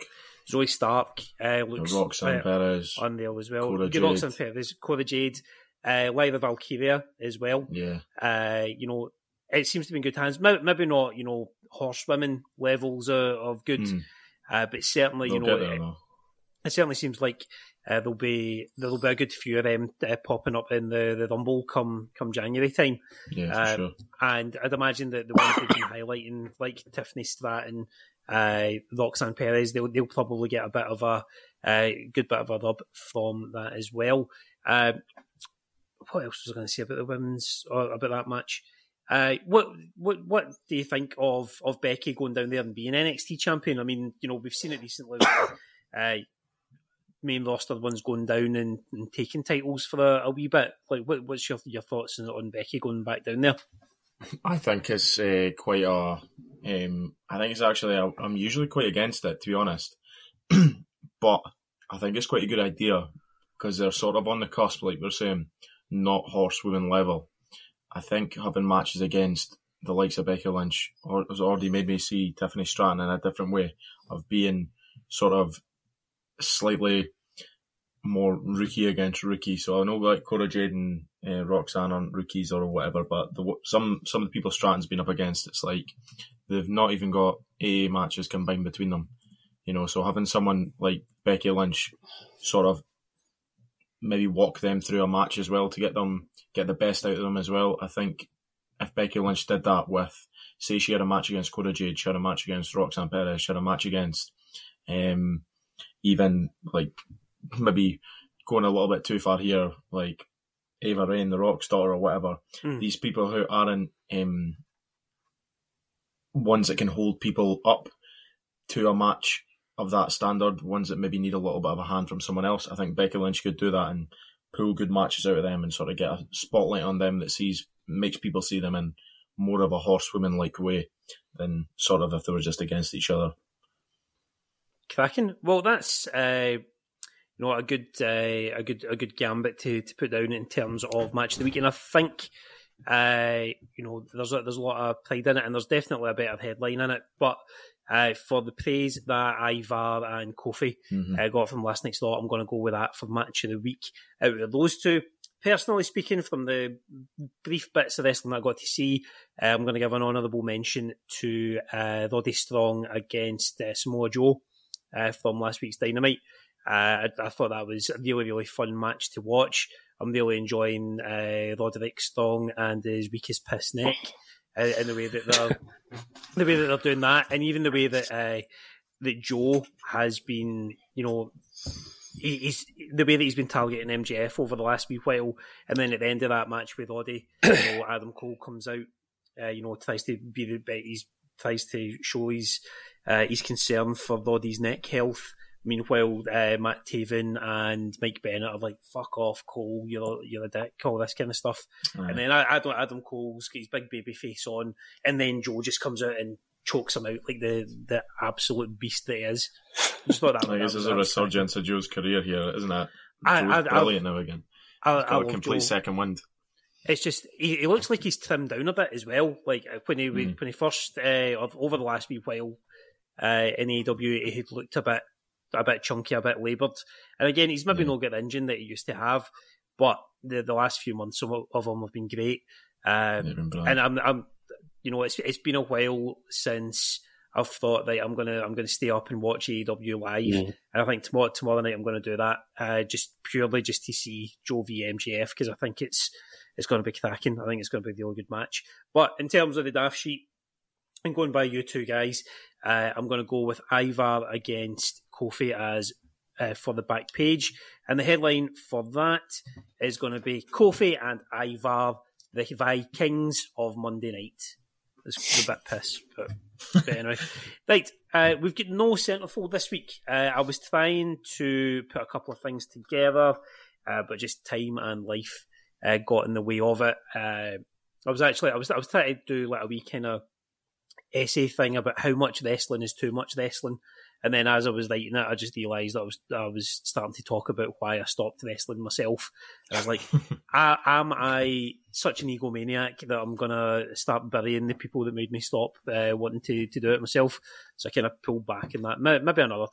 Zoe Stark uh, looks Roxanne uh, Perez on there as well. Cora Good Roxanne Perez, Cora Jade, uh, Lyra Valkyria as well. Yeah. Uh, you know, it seems to be in good hands. Maybe not, you know, horsewomen levels of, of good, mm. uh, but certainly, They'll you know, there, it, it certainly seems like uh, there'll be there'll be a good few of them uh, popping up in the, the Rumble come come January time. Yeah, for uh, sure. And I'd imagine that the ones we've been highlighting, like Tiffany Stratton, uh, Roxanne Perez, they'll they'll probably get a bit of a uh, good bit of a rub from that as well. Uh, what else was I going to say about the women's or about that match? Uh, what what what do you think of, of Becky going down there and being N X T champion? I mean, you know, we've seen it recently. With, uh, main roster ones going down and, and taking titles for a, a wee bit. Like, what, what's your your thoughts on, on Becky going back down there? I think it's uh, quite a. Um, I think it's actually. A, I'm usually quite against it, to be honest. But I think it's quite a good idea because they're sort of on the cusp, like we're saying, not horsewoman level. I think having matches against the likes of Becky Lynch has already made me see Tiffany Stratton in a different way of being sort of slightly more rookie against rookie. So I know like Cora Jade and uh, Roxanne aren't rookies or whatever, but the, some some of the people Stratton's been up against, it's like they've not even got A A matches combined between them. You know, so having someone like Becky Lynch sort of maybe walk them through a match as well to get them get the best out of them as well. I think if Becky Lynch did that with, say she had a match against Cora Jade, she had a match against Roxanne Perez, she had a match against um, even like maybe going a little bit too far here, like Ava Raine, the Rock's daughter or whatever. Mm. These people who aren't um, ones that can hold people up to a match of that standard, ones that maybe need a little bit of a hand from someone else. I think Becky Lynch could do that and pull good matches out of them and sort of get a spotlight on them that sees makes people see them in more of a horsewoman-like way than sort of if they were just against each other. Cracking. Well, that's uh, you know a good uh, a good a good gambit to, to put down in terms of match of the week, and I think uh, you know there's a, there's a lot of pride in it, and there's definitely a better headline in it, but. Uh, for the praise that Ivar and Kofi mm-hmm. uh, got from last night's Raw, I'm going to go with that for match of the week out of those two. Personally speaking, from the brief bits of wrestling I got to see, uh, I'm going to give an honourable mention to uh, Roddy Strong against uh, Samoa Joe uh, from last week's Dynamite. Uh, I, I thought that was a really, really fun match to watch. I'm really enjoying uh, Roderick Strong and his weakest piss neck. Uh, in the way that they're the way that they're doing that, and even the way that uh, that Joe has been, you know, he, he's the way that he's been targeting M J F over the last wee while, and then at the end of that match with Roddy, you know, Adam Cole comes out, uh, you know, tries to be the he tries to show his uh, his concern for Roddy's neck health. Meanwhile, uh, Matt Taven and Mike Bennett are like, fuck off, Cole, you're, you're a dick, all this kind of stuff. Right. And then Adam, Adam Cole's got his big baby face on, and then Joe just comes out and chokes him out like the, the absolute beast that he is. I just thought that, I guess there's a resurgence of Joe's career here, isn't it? I, Joe's I, brilliant I, now again. I, He's got I a complete Joe. second wind. It's just, he, he looks like he's trimmed down a bit as well. Like when he, mm. when he first, uh, over the last wee while uh, in A E W, he had looked a bit a bit chunky, a bit laboured. And again, he's maybe yeah. not got the engine that he used to have, but the the last few months of, of him have been great. Um, and I'm, I'm, you know, it's it's been a while since I've thought that I'm gonna I'm gonna stay up and watch A E W live, yeah. and I think tomorrow tomorrow night I'm gonna do that, uh, just purely just to see Joe v M J F because I think it's it's going to be cracking. I think it's going to be a really good match. But in terms of the daft sheet, and going by you two guys, uh, I'm going to go with Ivar against Kofi as uh, for the back page. And the headline for that is going to be Kofi and Ivar, the Vikings of Monday night. It's a bit piss, but, but anyway. Right, uh, we've got no centerfold this week. Uh, I was trying to put a couple of things together, uh, but just time and life uh, got in the way of it. Uh, I was actually, I was, I was trying to do like a wee kind of essay thing about how much wrestling is too much wrestling. And then as I was writing it, I just realised that I was I was starting to talk about why I stopped wrestling myself. And I was like, I, am I such an egomaniac that I'm going to start burying the people that made me stop uh, wanting to, to do it myself? So I kind of pulled back in that. Maybe another time.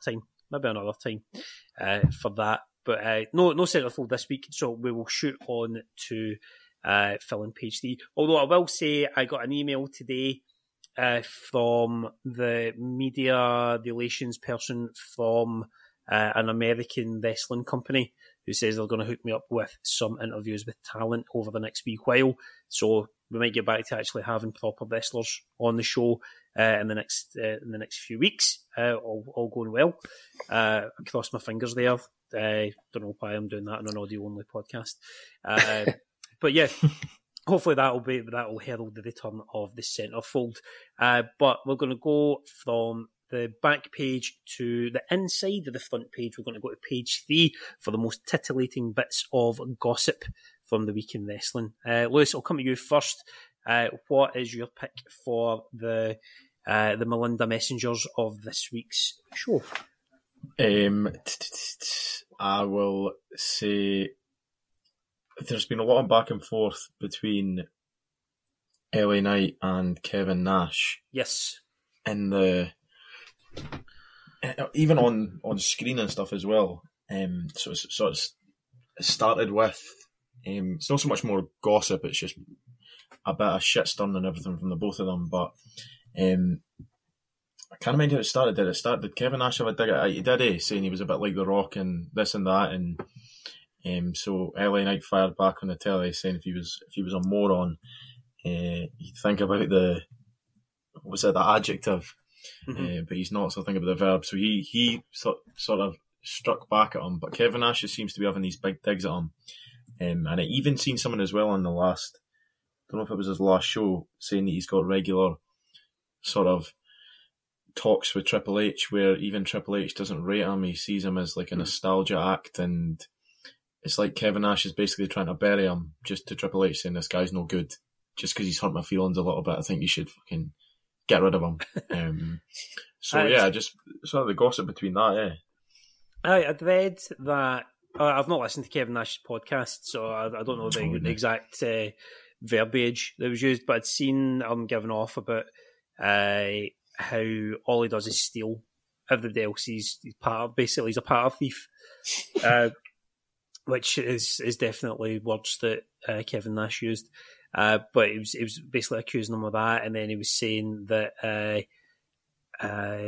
maybe another time uh, for that. But uh, no, no centerfold this week, so we will shoot on to uh, Phil and Page three. Although I will say I got an email today uh, from the media relations person from uh, an American wrestling company who says they're going to hook me up with some interviews with talent over the next wee while. So we might get back to actually having proper wrestlers on the show uh, in the next uh, in the next few weeks. Uh, all, all going well. Uh, I cross my fingers there. I uh, don't know why I'm doing that on an audio-only podcast. Uh, but yeah, hopefully that'll be that'll herald the return of the centerfold. Uh, but we're going to go from the back page to the inside of the front page. We're going to go to page three for the most titillating bits of gossip from the week in wrestling. Uh, Lewis, I'll come to you first. Uh, what is your pick for the uh, the Melinda Messengers of this week's show? Um, I will say there's been a lot of back and forth between L A Knight and Kevin Nash. Yes. In the even on, on screen and stuff as well. Um, so it's sort of started with um, it's not so much more gossip. It's just a bit of shitstorm and everything from the both of them. But um, I can't remember how it started. Did it start? Did Kevin Nash have a dig at it? He did, eh? Saying he was a bit like The Rock and this and that, and um, so L A Knight fired back on the telly saying if he was if he was a moron, uh, he'd think about the what was it the adjective, mm-hmm. uh, but he's not. So think about the verb. So he he sort sort of struck back at him, but Kevin Nash just seems to be having these big digs at him, um, and I even seen someone as well on the last. I don't know if it was his last show saying that he's got regular sort of talks with Triple H where even Triple H doesn't rate him. He sees him as like a nostalgia act, and it's like Kevin Nash is basically trying to bury him just to Triple H, saying this guy's no good just because he's hurt my feelings a little bit. I think you should fucking get rid of him. Um, so yeah, just sort of the gossip between that. Yeah, I, I'd read that. Uh, I've not listened to Kevin Nash's podcast, so I, I don't know the, the exact uh, verbiage that was used, but I'd seen him giving off about uh, how all he does is steal everybody else. He's, he's part of, basically he's a power thief, uh, which is is definitely words that uh, Kevin Nash used. Uh, but he was, he was basically accusing him of that, and then he was saying that uh, uh,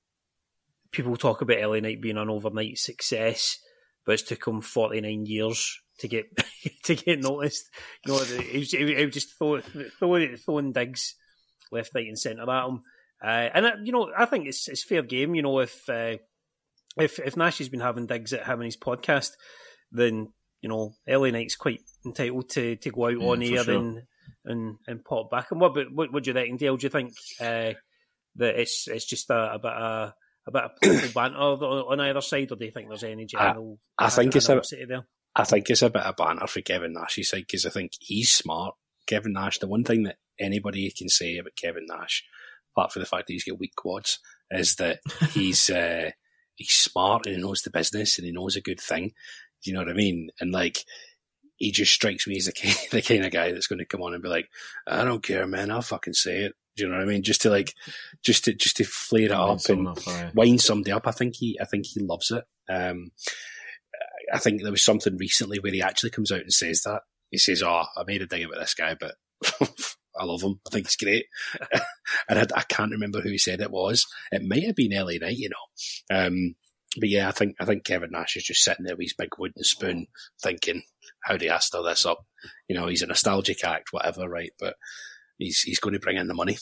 people talk about L A Knight being an overnight success, but it's took him forty-nine years to get to get noticed. You know, he was, he was just throw, throwing throwing digs left, right, and centre at him. Uh, and uh, you know, I think it's it's fair game. You know, if uh, if if Nash has been having digs at him and his podcast, then you know L A Knight's quite entitled to, to go out yeah, on air sure. and, and and pop back. And what what what do you reckon, Dale? Do you think uh, that it's it's just a, a bit of a bit of playful banter on either side, or do you think there's any general? I, I think it's a there? I think it's a bit of banter for Kevin Nash's side because I think he's smart. Kevin Nash. The one thing that anybody can say about Kevin Nash, apart from the fact that he's got weak quads, is that he's uh, he's smart and he knows the business and he knows a good thing. Do you know what I mean? And like, he just strikes me as the kind, the kind of guy that's going to come on and be like, "I don't care, man. I'll fucking say it." Do you know what I mean? Just to like, just to just to flare it up and up, right. wind somebody up. I think he, I think he loves it. Um, I think there was something recently where he actually comes out and says that. He says, "Oh, I made a dig about this guy, but." I love him. I think he's great. and I, I can't remember who said it was. It might have been L A Knight, you know. Um, but yeah, I think I think Kevin Nash is just sitting there with his big wooden spoon thinking, how do I stir this up? You know, he's a nostalgic act, whatever, right? But he's he's going to bring in the money.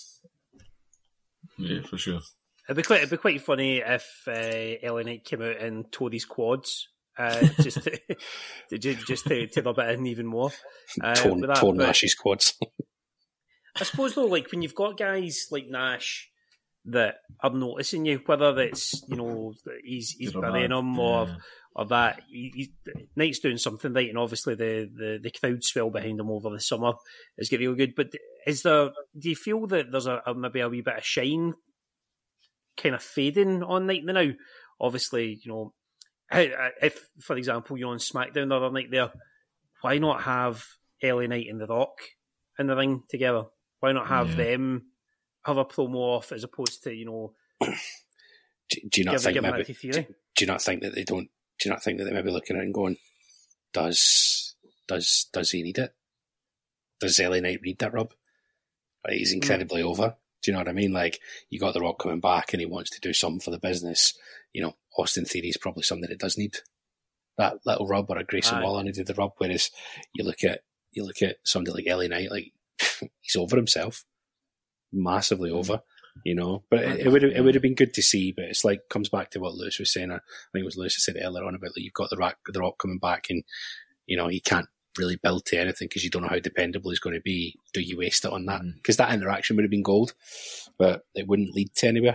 Yeah, for sure. It'd be quite, it'd be quite funny if uh, L A Knight came out and tore his quads. Uh, just to, to, just to, to rub it in even more. Uh, torn that, torn Nash's quads. I suppose though, like when you've got guys like Nash that are noticing you, whether it's you know he's he's burying him or yeah. or that he, he, Knight's doing something right, and obviously the, the, the crowd swell behind him over the summer is getting real good. But is there? Do you feel that there's a, a maybe a wee bit of shine kind of fading on Knight now? Obviously, you know, if for example you're on SmackDown the other night there, why not have L A Knight and The Rock in the ring together? Why not have yeah. them have a promo off as opposed to, you know... Do Do, do you not give, think give maybe? that theory. Do, do you not think that they don't? Do you not think that they may be looking at it and going, does does does he need it? Does L A Knight need that rub? Like, he's incredibly mm. over. Do you know what I mean? Like, you got The Rock coming back and he wants to do something for the business. You know, Austin Theory is probably something that does need that little rub, or a Grayson Aye. Waller needed the rub. Whereas you look at you look at somebody like L A Knight, like he's over himself, massively over. You know, but it, it would it would have been good to see. But it's like comes back to what Lewis was saying. I think it was Lewis who said earlier on about like, you've got the Rock, the Rock coming back, and you know he can't really build to anything because you don't know how dependable he's going to be. Do you waste it on that? Because that interaction would have been gold, but it wouldn't lead to anywhere.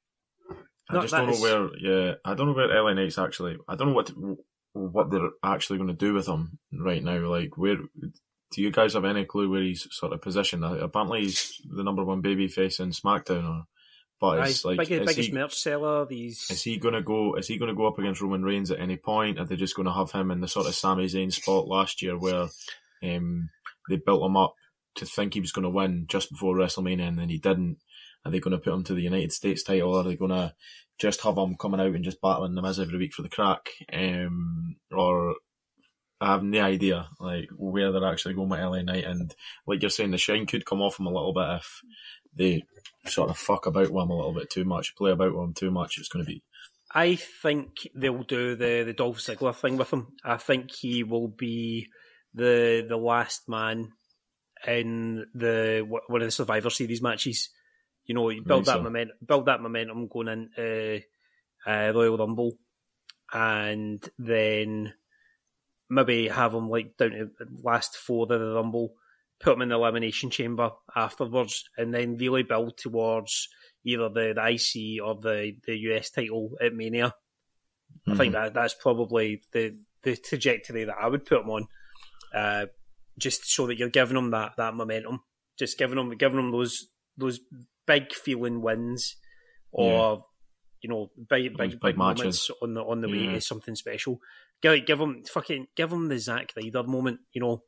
I just don't know is... where. Yeah, I don't know where L A Knight's actually. I don't know what to, what they're actually going to do with him right now. Like, where do you guys have any clue where he's sort of positioned? Apparently, he's the number one babyface in SmackDown, or but it's Aye, like biggest, biggest he, merch seller. These is he going to go? Is he going to go up against Roman Reigns at any point? Are they just going to have him in the sort of Sami Zayn spot last year, where um, they built him up to think he was going to win just before WrestleMania, and then he didn't? Are they going to put him to the United States title? Or are they going to just have him coming out and just battling the Miz every week for the crack? Um, or I have no idea, like, where they're actually going with L A Knight. And like you're saying, the shine could come off him a little bit if they sort of fuck about with him a little bit too much, play about with him too much. It's going to be. I think they'll do the, the Dolph Ziggler thing with him. I think he will be the the last man in the one of the Survivor Series matches. You know, you build that so. momentum, build that momentum going into uh, Royal Rumble, and then maybe have him like down to last four of the Rumble, put him in the Elimination Chamber afterwards, and then really build towards either the, the I C or the, the U S title at Mania. Mm-hmm. I think that that's probably the, the trajectory that I would put him on, uh, just so that you're giving him that, that momentum, just giving him giving him those those big feeling wins, or yeah. you know, big big, big, big matches on the on the yeah. way to something special. Give, give him fucking give him the Zack Ryder moment. You know,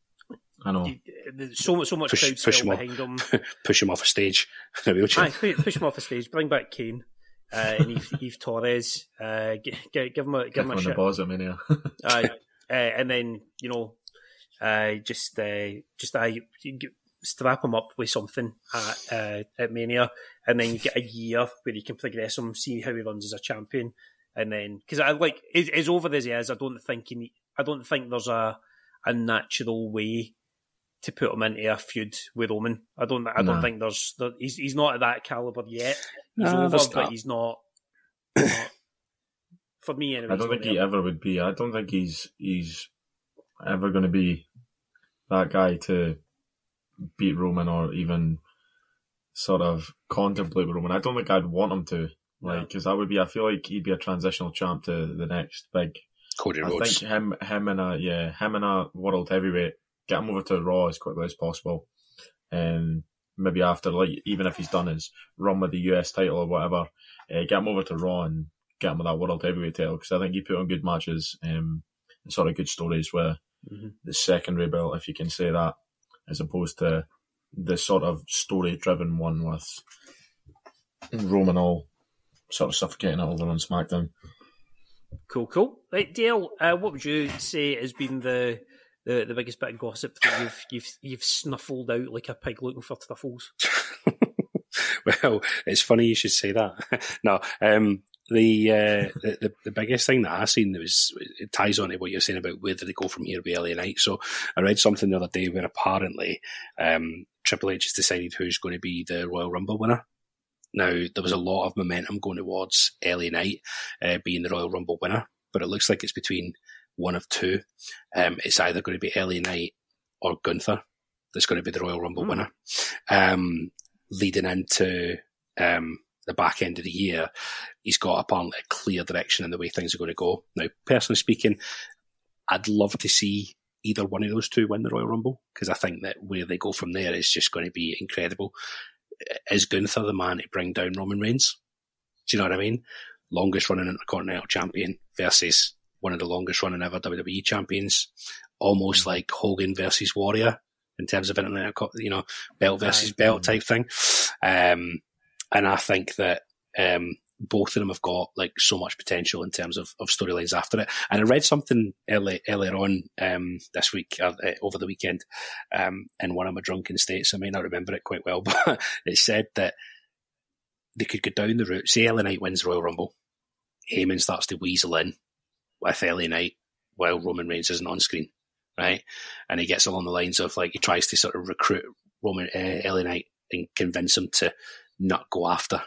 I know so much so much push, crowd push him behind off, him. Push him off a stage in a wheelchair. Aye, push him off a stage. Bring back Kane uh, and Eve, Eve Torres. Uh, give, give him a give him a shit. Bottom in here. Aye, uh, and then you know, uh, just uh, just I. Uh, strap him up with something at, uh, at Mania, and then you get a year where you can progress him, see how he runs as a champion, and then because I like as, as over as he is, I don't think he need, I don't think there's a a natural way to put him into a feud with Roman. I don't I don't no. think there's there, he's he's not at that caliber yet. He's no, over, but not. he's not, not. For me, anyway. I don't think he there. ever would be. I don't think he's he's ever going to be that guy to beat Roman or even sort of contemplate with Roman. I don't think I'd want him to, like, because yeah. that would be. I feel like he'd be a transitional champ to the next big. Cody I Rhodes. think him, him and a yeah, him and a world heavyweight. Get him over to Raw as quickly as possible, and maybe after, like, even if he's done his run with the U S title or whatever, uh, get him over to Raw and get him with that world heavyweight title, because I think he put on good matches um, and sort of good stories with mm-hmm. the secondary belt, if you can say that, as opposed to the sort of story-driven one with Roman all sort of suffocating it over on SmackDown. Cool, cool. Right, Dale, uh, what would you say has been the, the, the biggest bit of gossip that you've you've you've snuffled out like a pig looking for truffles? Well, it's funny you should say that. no, um, the, uh, the the the biggest thing that I seen that was it ties on to what you're saying about where do they go from here with L A Knight. So I read something the other day where apparently um, Triple H has decided who's going to be the Royal Rumble winner. Now there was a lot of momentum going towards L A Knight uh, being the Royal Rumble winner, but it looks like it's between one of two. Um, it's either going to be L A Knight or Gunther that's going to be the Royal Rumble mm. winner. Um, leading into um, the back end of the year, he's got apparently a clear direction in the way things are going to go. Now, personally speaking, I'd love to see either one of those two win the Royal Rumble, because I think that where they go from there is just going to be incredible. Is Gunther the man to bring down Roman Reigns? Do you know what I mean? Longest running Intercontinental Champion versus one of the longest running ever W W E champions. Almost like Hogan versus Warrior in terms of Intercontinental, you know, belt versus belt type thing. Um, and I think that um, both of them have got like so much potential in terms of, of storylines after it. And I read something early, earlier on um, this week, uh, over the weekend, um, in one of my drunken states. I may not remember it quite well, but it said that they could go down the route. Say L A Knight wins Royal Rumble, Heyman starts to weasel in with L A Knight while Roman Reigns isn't on screen, right? And he gets along the lines of like he tries to sort of recruit Roman uh, L A Knight and convince him to not go after,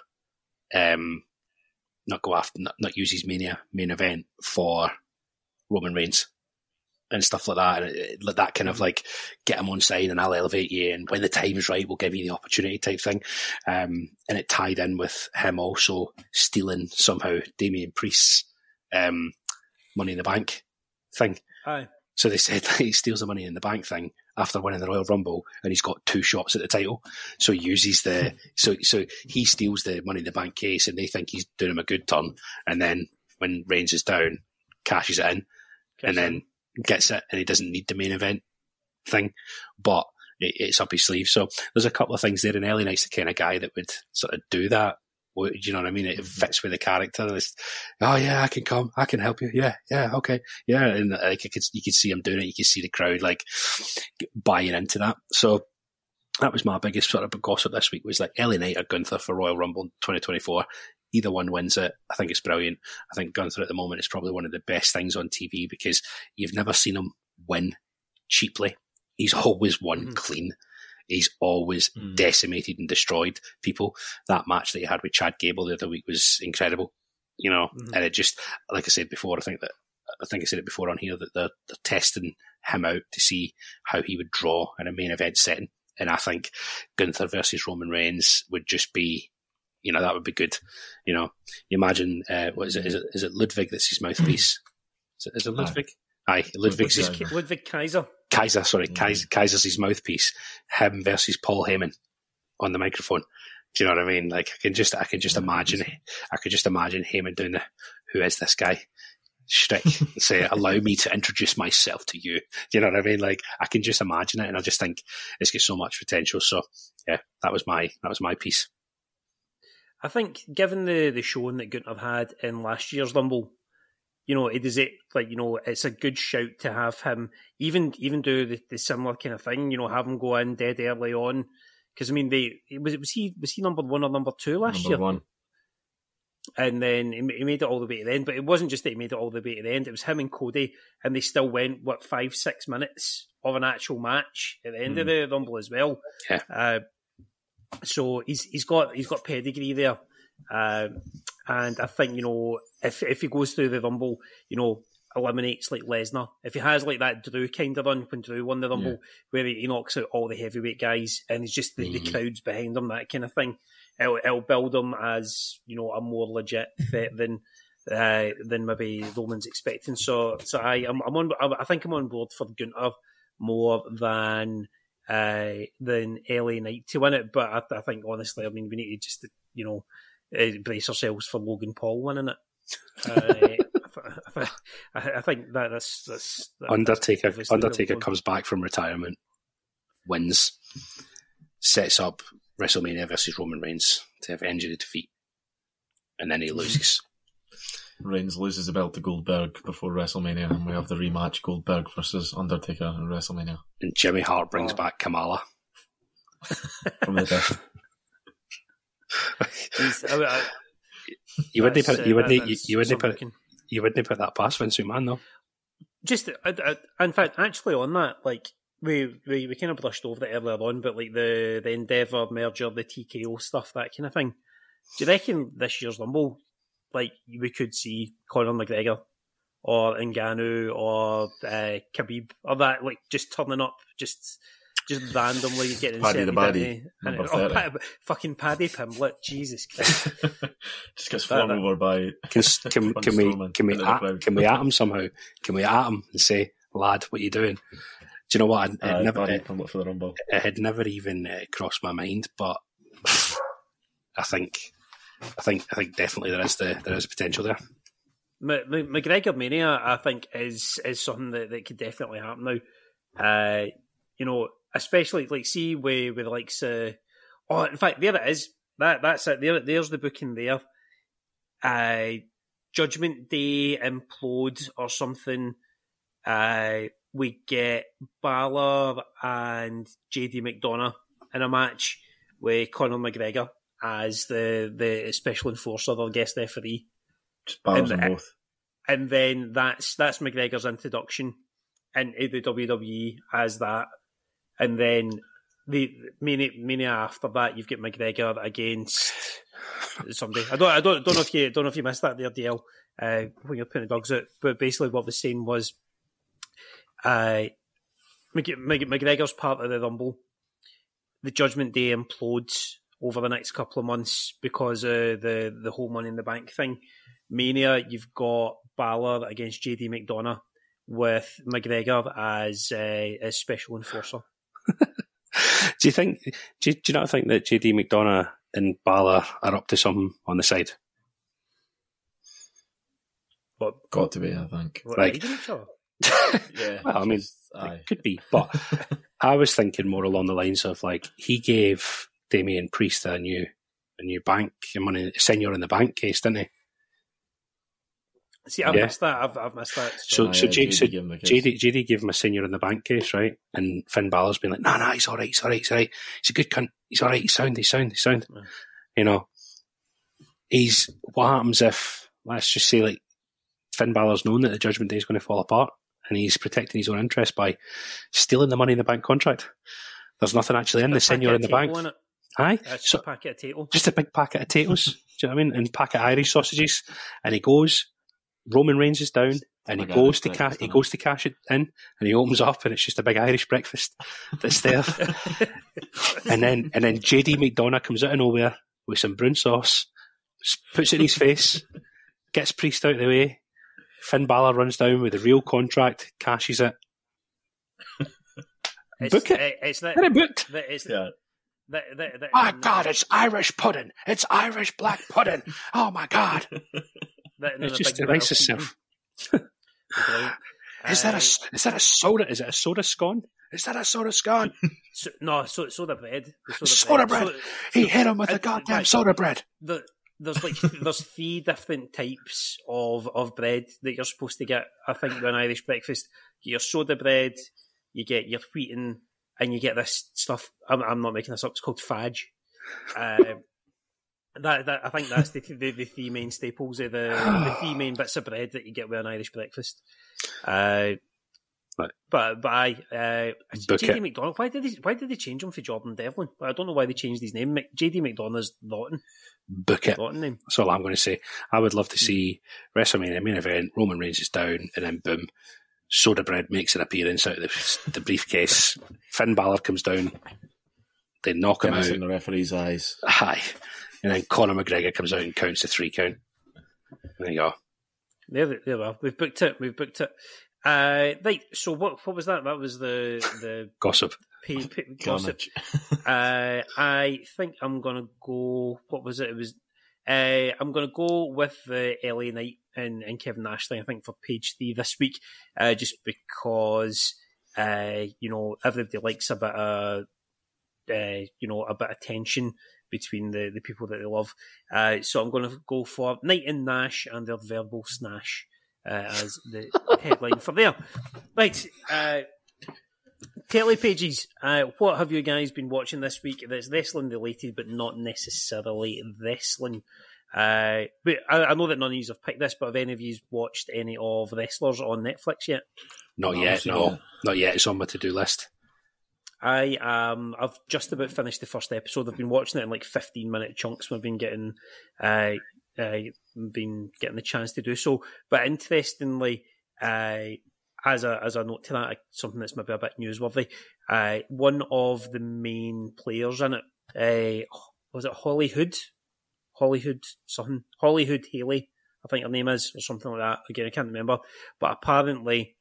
um, not go after, not, not use his Mania main event for Roman Reigns and stuff like that. And it, it, that kind of like get him on side and I'll elevate you, and when the time is right, we'll give you the opportunity type thing. Um, and it tied in with him also stealing somehow Damian Priest's um, Money in the Bank thing. Aye. So they said that he steals the Money in the Bank thing after winning the Royal Rumble, and he's got two shots at the title. So he uses the so so he steals the Money in the Bank case, and they think he's doing him a good turn. And then when Reigns is down, cashes it in, Cash and then in. gets it, and he doesn't need the main event thing, but it, it's up his sleeve. So there's a couple of things there, and L A Knight's the kind of guy that would sort of do that. Do you know what I mean? It fits with the character. It's, oh yeah, I can come. I can help you. Yeah, yeah, okay, yeah. And like, you could, you could see him doing it. You could see the crowd like buying into that. So that was my biggest sort of gossip this week. Was like L A Knight or Gunther for Royal Rumble twenty twenty-four. Either one wins it. I think it's brilliant. I think Gunther at the moment is probably one of the best things on T V because you've never seen him win cheaply. He's always won mm-hmm. clean. He's always mm. decimated and destroyed people. That match that he had with Chad Gable the other week was incredible, you know. Mm-hmm. And it just, like I said before, I think that I think I said it before on here that they're, they're testing him out to see how he would draw in a main event setting. And I think Gunther versus Roman Reigns would just be, you know, that would be good. You know, you imagine uh, what is it? Is it is it Ludwig that's his mouthpiece? Is it, is it Ludwig? Aye, Aye Ludwig's Ludwig, his, Ludwig Kaiser. Kaiser, sorry, mm. Kaiser, Kaiser's his mouthpiece. Him versus Paul Heyman on the microphone. Do you know what I mean? Like I can just, I can just imagine, I could just imagine Heyman doing the "Who is this guy?" shtick, say, "Allow me to introduce myself to you." Do you know what I mean? Like I can just imagine it, and I just think it's got so much potential. So yeah, that was my that was my piece. I think, given the the showing that Gunther had in last year's Rumble, you know, it is it like you know, it's a good shout to have him even even do the, the similar kind of thing. You know, have him go in dead early on because I mean, they was was he was he number one or number two last number year? One. And then he made it all the way to the end, but it wasn't just that he made it all the way to the end. It was him and Cody, and they still went what five six minutes of an actual match at the end mm. of the Rumble as well. Yeah. Uh, so he's he's got he's got pedigree there. Uh, and I think, you know, if if he goes through the Rumble, you know, eliminates like Lesnar, if he has like that Drew kind of run when Drew won the Rumble, yeah. where he, he knocks out all the heavyweight guys and it's just the, mm-hmm. the crowds behind him, that kind of thing, it'll, it'll build him as, you know, a more legit threat than uh, than maybe Roman's expecting. So, so I, I'm, I'm on. I think I'm on board for Gunther more than uh, than L A Knight to win it. But I, I think honestly, I mean, we need to just, you know, uh, brace ourselves for Logan Paul winning it. uh, I, I think that that's, that's that, Undertaker. That's Undertaker comes back from retirement, wins, sets up WrestleMania versus Roman Reigns to have injury defeat, and then he loses. Reigns loses the belt to Goldberg before WrestleMania, and we have the rematch Goldberg versus Undertaker in WrestleMania. And Jimmy Hart brings oh. back Kamala from the dead. I mean, I, you wouldn't put you wouldn't you, you wouldn't put you wouldn't put that past Vince McMahon though. Just I, I, in fact, actually on that, like we, we we kind of brushed over it earlier on, but like the the Endeavour merger, the T K O stuff, that kind of thing. Do you reckon this year's Rumble, like we could see Conor McGregor or Ngannou or uh, Khabib or that, like just turning up, just just randomly getting Paddy the Baddy, and it, oh, Paddy, fucking Paddy Pimblett, Jesus Christ! Just gets flung over by. Can, can, can we can we at, can we at him somehow? Can we at him and say, "Lad, what are you doing?" Do you know what? It, it uh, never it, for the Rumble. It had never even uh, crossed my mind, but I think. I think I think definitely there is the there is potential there. M- M- McGregor Mania, I think, is is something that, that could definitely happen now. Uh, you know, especially like see with with like uh, oh, in fact, there it is. That that's it. There, there's the booking there. uh, Judgment Day implode or something. Uh, we get Balor and J D McDonough in a match with Conor McGregor as the, the special enforcer, their guest referee. Just Balor's and, on both. And then that's that's McGregor's introduction into the W W E as that. And then the Mania, Mania after that, you've got McGregor against somebody. I don't, I don't, don't know if you don't know if you missed that there, D L, uh, when you're putting the dogs out. But basically, what was saying was, uh, McGregor's part of the Rumble. The Judgment Day implodes over the next couple of months because of the the whole Money in the Bank thing. Mania, you've got Balor against J D McDonough with McGregor as uh, as special enforcer. Do you think? Do you, do you not think that J D McDonough and Balor are up to something on the side? What got to be? I think. What, like, yeah. Well, I mean, aye. it could be, but I was thinking more along the lines of like he gave Damian Priest a new a new bank money, Senior in the Bank case, didn't he? See, I've yeah. missed that. I've, I've missed that. So, Ah, so, yeah, J, J D so gave him the case. J D, J D gave him a Senior in the Bank case, right? And Finn Balor's been like, no, no, he's all right, he's all right, he's all right. He's a good cunt. He's all right, he's sound, he's sound, he's sound. Yeah. You know, he's, what happens if, let's just say, like, Finn Balor's known that the Judgment Day is going to fall apart and he's protecting his own interest by stealing the Money in the Bank contract. There's nothing actually in the Senior in the Bank. In it. Aye. That's So, a packet of potatoes. just a big packet of potatoes, do you know what I mean? And packet of Irish sausages. And he goes, Roman Reigns is down, and he Like goes to Irish cash. breakfast, He isn't goes to cash it in, and he opens up, and it's just a big Irish breakfast that's there. and then, and then J D McDonough comes out of nowhere with some brown sauce, s- puts it in his face, gets Priest out of the way. Finn Balor runs down with the real contract, cashes it. It's, Book it. uh, It's that. Get it booked. that it's, Yeah. that, that, that, My God, it's Irish pudding. It's Irish black pudding. Oh my God. that, It's just it makes itself. Is that a Uh, is that a soda? Is it a soda scone? Is that a soda scone? so, no, so, soda bread. The soda, Soda bread. So, He hit him with I- the goddamn right. soda bread. the, there's like there's three different types of, of bread that you're supposed to get. I think with an Irish breakfast, you get your soda bread, you get your wheaten, and you get this stuff. I'm, I'm not making this up. It's called fudge. Uh, that, that I think that's the, the the three main staples of the the three main bits of bread that you get with an Irish breakfast. Uh, Right. But but I uh, Book J D it. McDonough. Why did they why did they change him for Jordan Devlin? I don't know why they changed his name. J D McDonough's Lawton. Book it. Lawton name. That's all I'm going to say. I would love to see WrestleMania main event. Roman Reigns is down, and then boom, soda bread makes an appearance out of the, the briefcase. Finn Balor comes down. They knock him Dennis out. in the referee's eyes. Hi. And then Conor McGregor comes out and counts the three count. There you go. There, there we are. We've booked it. We've booked it. Uh, right. So what? What was that? That was the the Gossip. pay, pay, gossip. Carnage. Uh, I think I'm gonna go. What was it? It was. Uh, I'm gonna go with the L A Knight and, and Kevin Nash thing. I think for page three this week, uh, just because uh, you know everybody likes a bit of uh, you know a bit of tension between the, the people that they love. Uh, so I'm going to go for Knight and Nash and their verbal snash uh, as the headline for there. Right. Uh, Telepages, uh, what have you guys been watching this week that's wrestling related, but not necessarily wrestling? Uh, but I, I know that none of you have picked this, but have any of you watched any of Wrestlers on Netflix yet? Not No, yet, see no. that. Not yet. It's on my to-do list. I um I've just about finished the first episode. I've been watching it in like fifteen minute chunks. We've been getting uh, uh been getting the chance to do so. But interestingly, uh, as a as a note to that, something that's maybe a bit newsworthy. Uh, one of the main players in it, uh, was it Hollywood, Hollywood something, Hollywood Haley, I think her name is, or something like that. Again, I can't remember. But apparently,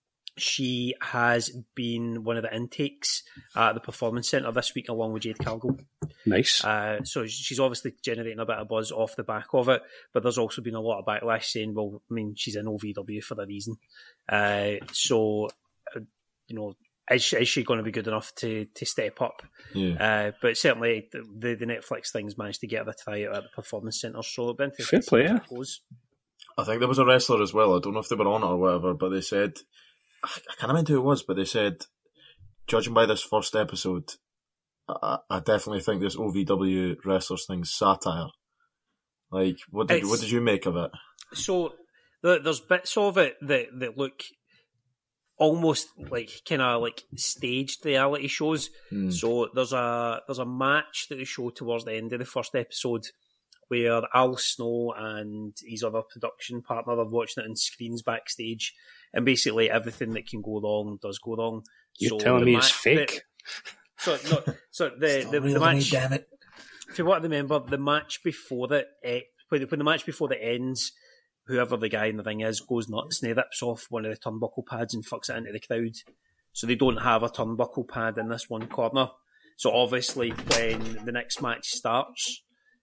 she has been one of the intakes at the Performance Centre this week, along with Jade Cargill. Nice. Uh, so she's obviously generating a bit of buzz off the back of it, but there's also been a lot of backlash saying, well, I mean, she's in O V W for a reason. Uh, so, uh, you know, is she, is she going to be good enough to, to step up? Yeah. Uh, but certainly the, the Netflix things managed to get her a tryout at the Performance Centre, so it'll be interesting. Fair play, yeah. I think there was a wrestler as well. I don't know if they were on it or whatever, but they said, I can't remember who it was, but they said, judging by this first episode, I, I definitely think this O V W wrestlers thing's satire. Like, what did it's, what did you make of it? So there's bits of it that, that look almost like kind of like staged reality shows. Mm. So there's a there's a match that they show towards the end of the first episode where Al Snow and his other production partner are watching it on screens backstage, and basically everything that can go wrong does go wrong. You're so telling me match, it's fake? The, so no, so the the, the match. Damn it! If you want to remember, the match before it, eh, when, when the match before it ends, whoever the guy in the ring is goes nuts and he rips off one of the turnbuckle pads and fucks it into the crowd. So they don't have a turnbuckle pad in this one corner. So obviously when the next match starts,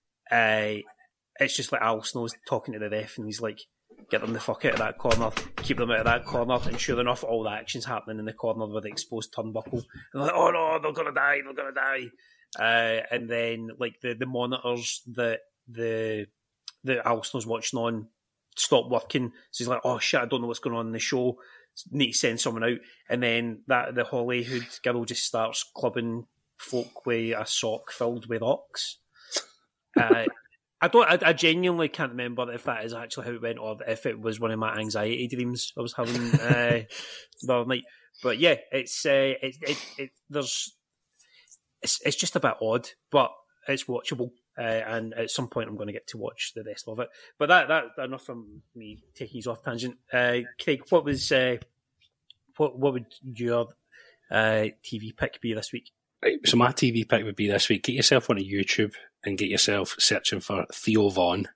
uh, it's just like Al Snow's talking to the ref and he's like, get them the fuck out of that corner, keep them out of that corner, and sure enough, all the action's happening in the corner with the exposed turnbuckle. And they're like, oh no, they're gonna die, they're gonna die. Uh, and then like the, the monitors that the the Al Snow's watching on stop working, so he's like, oh shit, I don't know what's going on in the show, need to send someone out. And then that the Hollywood girl just starts clubbing folk with a sock filled with rocks. uh, I don't I, I genuinely can't remember if that is actually how it went or if it was one of my anxiety dreams I was having uh, the other night. But yeah, it's uh, it, it, it there's it's it's just a bit odd, but it's watchable. Uh, and at some point, I'm going to get to watch the rest of it. But that that enough from me taking you off tangent. Uh, Craig, what was uh, what what would your uh, T V pick be this week? Right, so my T V pick would be this week. Get yourself onto YouTube and get yourself searching for Theo Von.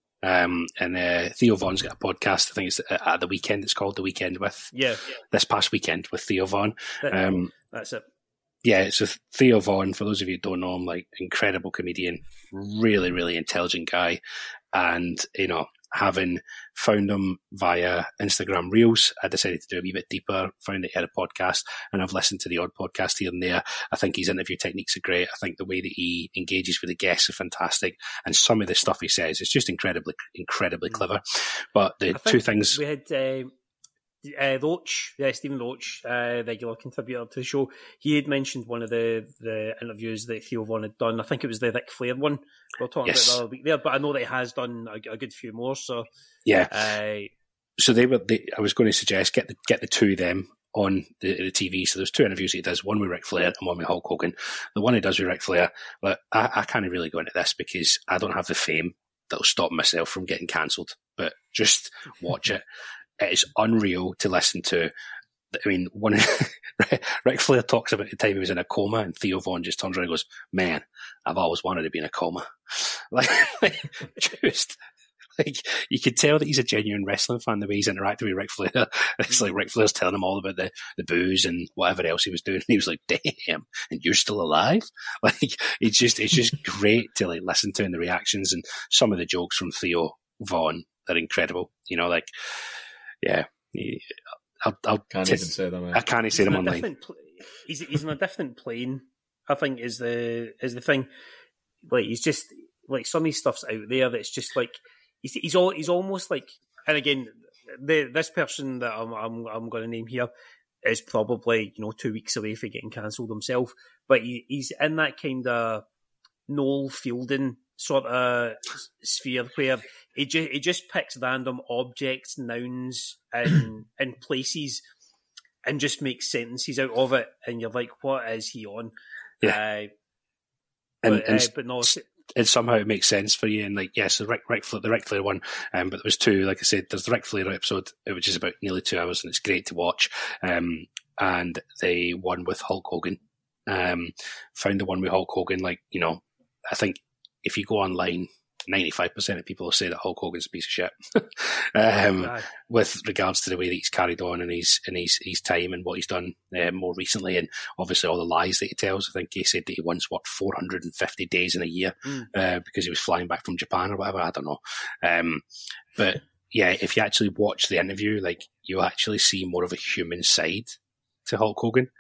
Um, and uh, Theo Von's got a podcast. I think it's at the weekend. It's called The Weekend with. Yeah. This past weekend with Theo Von. Um, That's it. Yeah, so Theo Von, for those of you who don't know him, like incredible comedian, really, really intelligent guy. And, you know, having found him via Instagram Reels, I decided to do a wee bit deeper, found that he had a podcast, and I've listened to the odd podcast here and there. I think his interview techniques are great. I think the way that he engages with the guests are fantastic. And some of the stuff he says is just incredibly, incredibly clever. But the two things... We had... Uh... Uh, Roach, yeah, Stephen Roach, uh, regular contributor to the show, he had mentioned one of the, the interviews that Theo Von had done. I think it was the Ric Flair one we were talking yes. about the other week there, but I know that he has done a, a good few more. So yeah, uh, so they were. They, I was going to suggest get the get the two of them on the, the T V. So there's two interviews he does, one with Ric Flair and one with Hulk Hogan. The one he does with Ric Flair, like, I, I can't really go into this because I don't have the fame that'll stop myself from getting cancelled. But just watch it. It is unreal to listen to. I mean, one Ric Flair talks about the time he was in a coma, and Theo Von just turns around and goes, "Man, I've always wanted to be in a coma." Like, like just like you could tell that he's a genuine wrestling fan the way he's interacting with Ric Flair. It's like Ric Flair's telling him all about the, the booze and whatever else he was doing. And he was like, "Damn, and you're still alive!" Like it's just it's just great to like listen to in the reactions, and some of the jokes from Theo Von are incredible. You know, like. Yeah, I'll, I'll can't t- even say them. I can't even say them online. Pl- he's he's in a different plane. I think is the is the thing. Like he's just like some of his stuff's out there that's just like he's he's all he's almost like. And again, the this person that I'm I'm I'm going to name here is probably you know two weeks away from getting cancelled himself. But he, he's in that kind of Noel Fielding sort of sphere where he just he just picks random objects, nouns, and and places, and just makes sentences out of it, and you're like, what is he on? Yeah, uh, and, but, and uh, but no. And somehow it makes sense for you, and like yes, the Ric, Ric Flair, the Ric Flair one, um, but there was two. Like I said, there's the Ric Flair episode, which is about nearly two hours, and it's great to watch. Um, and the one with Hulk Hogan, um, found the one with Hulk Hogan. Like you know, I think. If you go online, ninety-five percent of people will say that Hulk Hogan's a piece of shit. um, oh, with regards to the way that he's carried on in his in his, his time and what he's done uh, more recently, and obviously all the lies that he tells. I think he said that he once worked four hundred fifty days in a year mm. uh, because he was flying back from Japan or whatever. I don't know. Um, but yeah, if you actually watch the interview, like you actually see more of a human side to Hulk Hogan.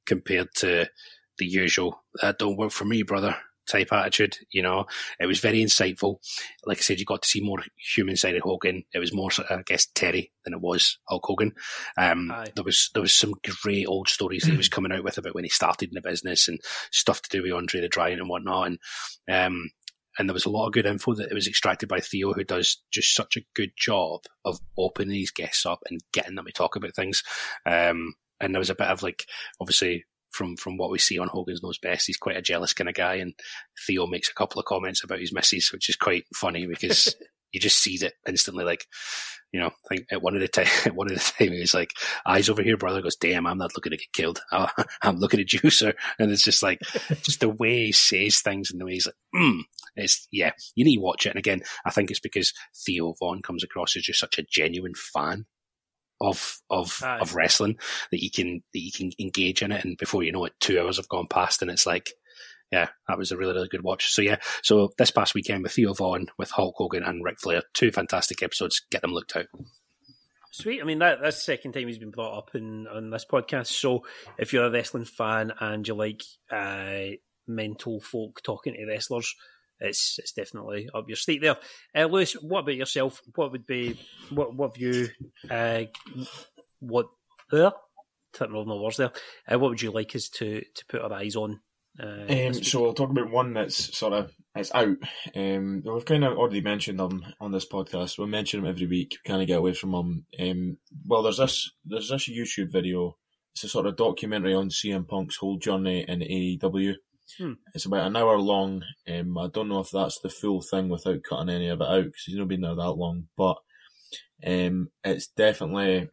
compared to the usual, that don't work for me, brother type attitude. You know, it was very insightful. Like I said, you got to see more human side of Hogan. It was more, I guess, Terry than it was Hulk Hogan. Um, there was there was some great old stories that he was coming out with about when he started in the business and stuff to do with Andre the Giant and whatnot. And um, and there was a lot of good info that was extracted by Theo, who does just such a good job of opening these guests up and getting them to talk about things. Um, and there was a bit of like, obviously, From from what we see on Hogan's Knows Best, he's quite a jealous kind of guy, and Theo makes a couple of comments about his missus, which is quite funny because you just sees it instantly. Like, you know, I think at one of the time, at one of the time, he was like, "Eyes over here, brother." Goes, "Damn, I'm not looking to get killed. I'm looking at you, sir." And it's just like, just the way he says things and the way he's like, mm. It's yeah, you need to watch it. And again, I think it's because Theo Von comes across as just such a genuine fan of of Aye. of wrestling that you can that you can engage in it, and before you know it, two hours have gone past, and it's like, yeah, that was a really really good watch. So yeah, so this past weekend with Theo Von, with Hulk Hogan and Ric Flair, two fantastic episodes. Get them looked out. Sweet. I mean, that that's the second time he's been brought up in on this podcast. So if you're a wrestling fan and you like uh, mental folk talking to wrestlers, It's it's definitely up your street there. Uh, Lewis, what about yourself? What would be what what have you uh, what there? Tripping over my words there. Uh, what would you like us to, to put our eyes on? Uh, um, so I'll talk about one that's sort of it's out. Um, we've kind of already mentioned them on this podcast. We mention them every week. We kind of get away from them. Um, well, there's this there's this YouTube video. It's a sort of documentary on C M Punk's whole journey in A E W. Hmm. It's about an hour long. Um, I don't know if that's the full thing without cutting any of it out because he's not been there that long. But um, it's definitely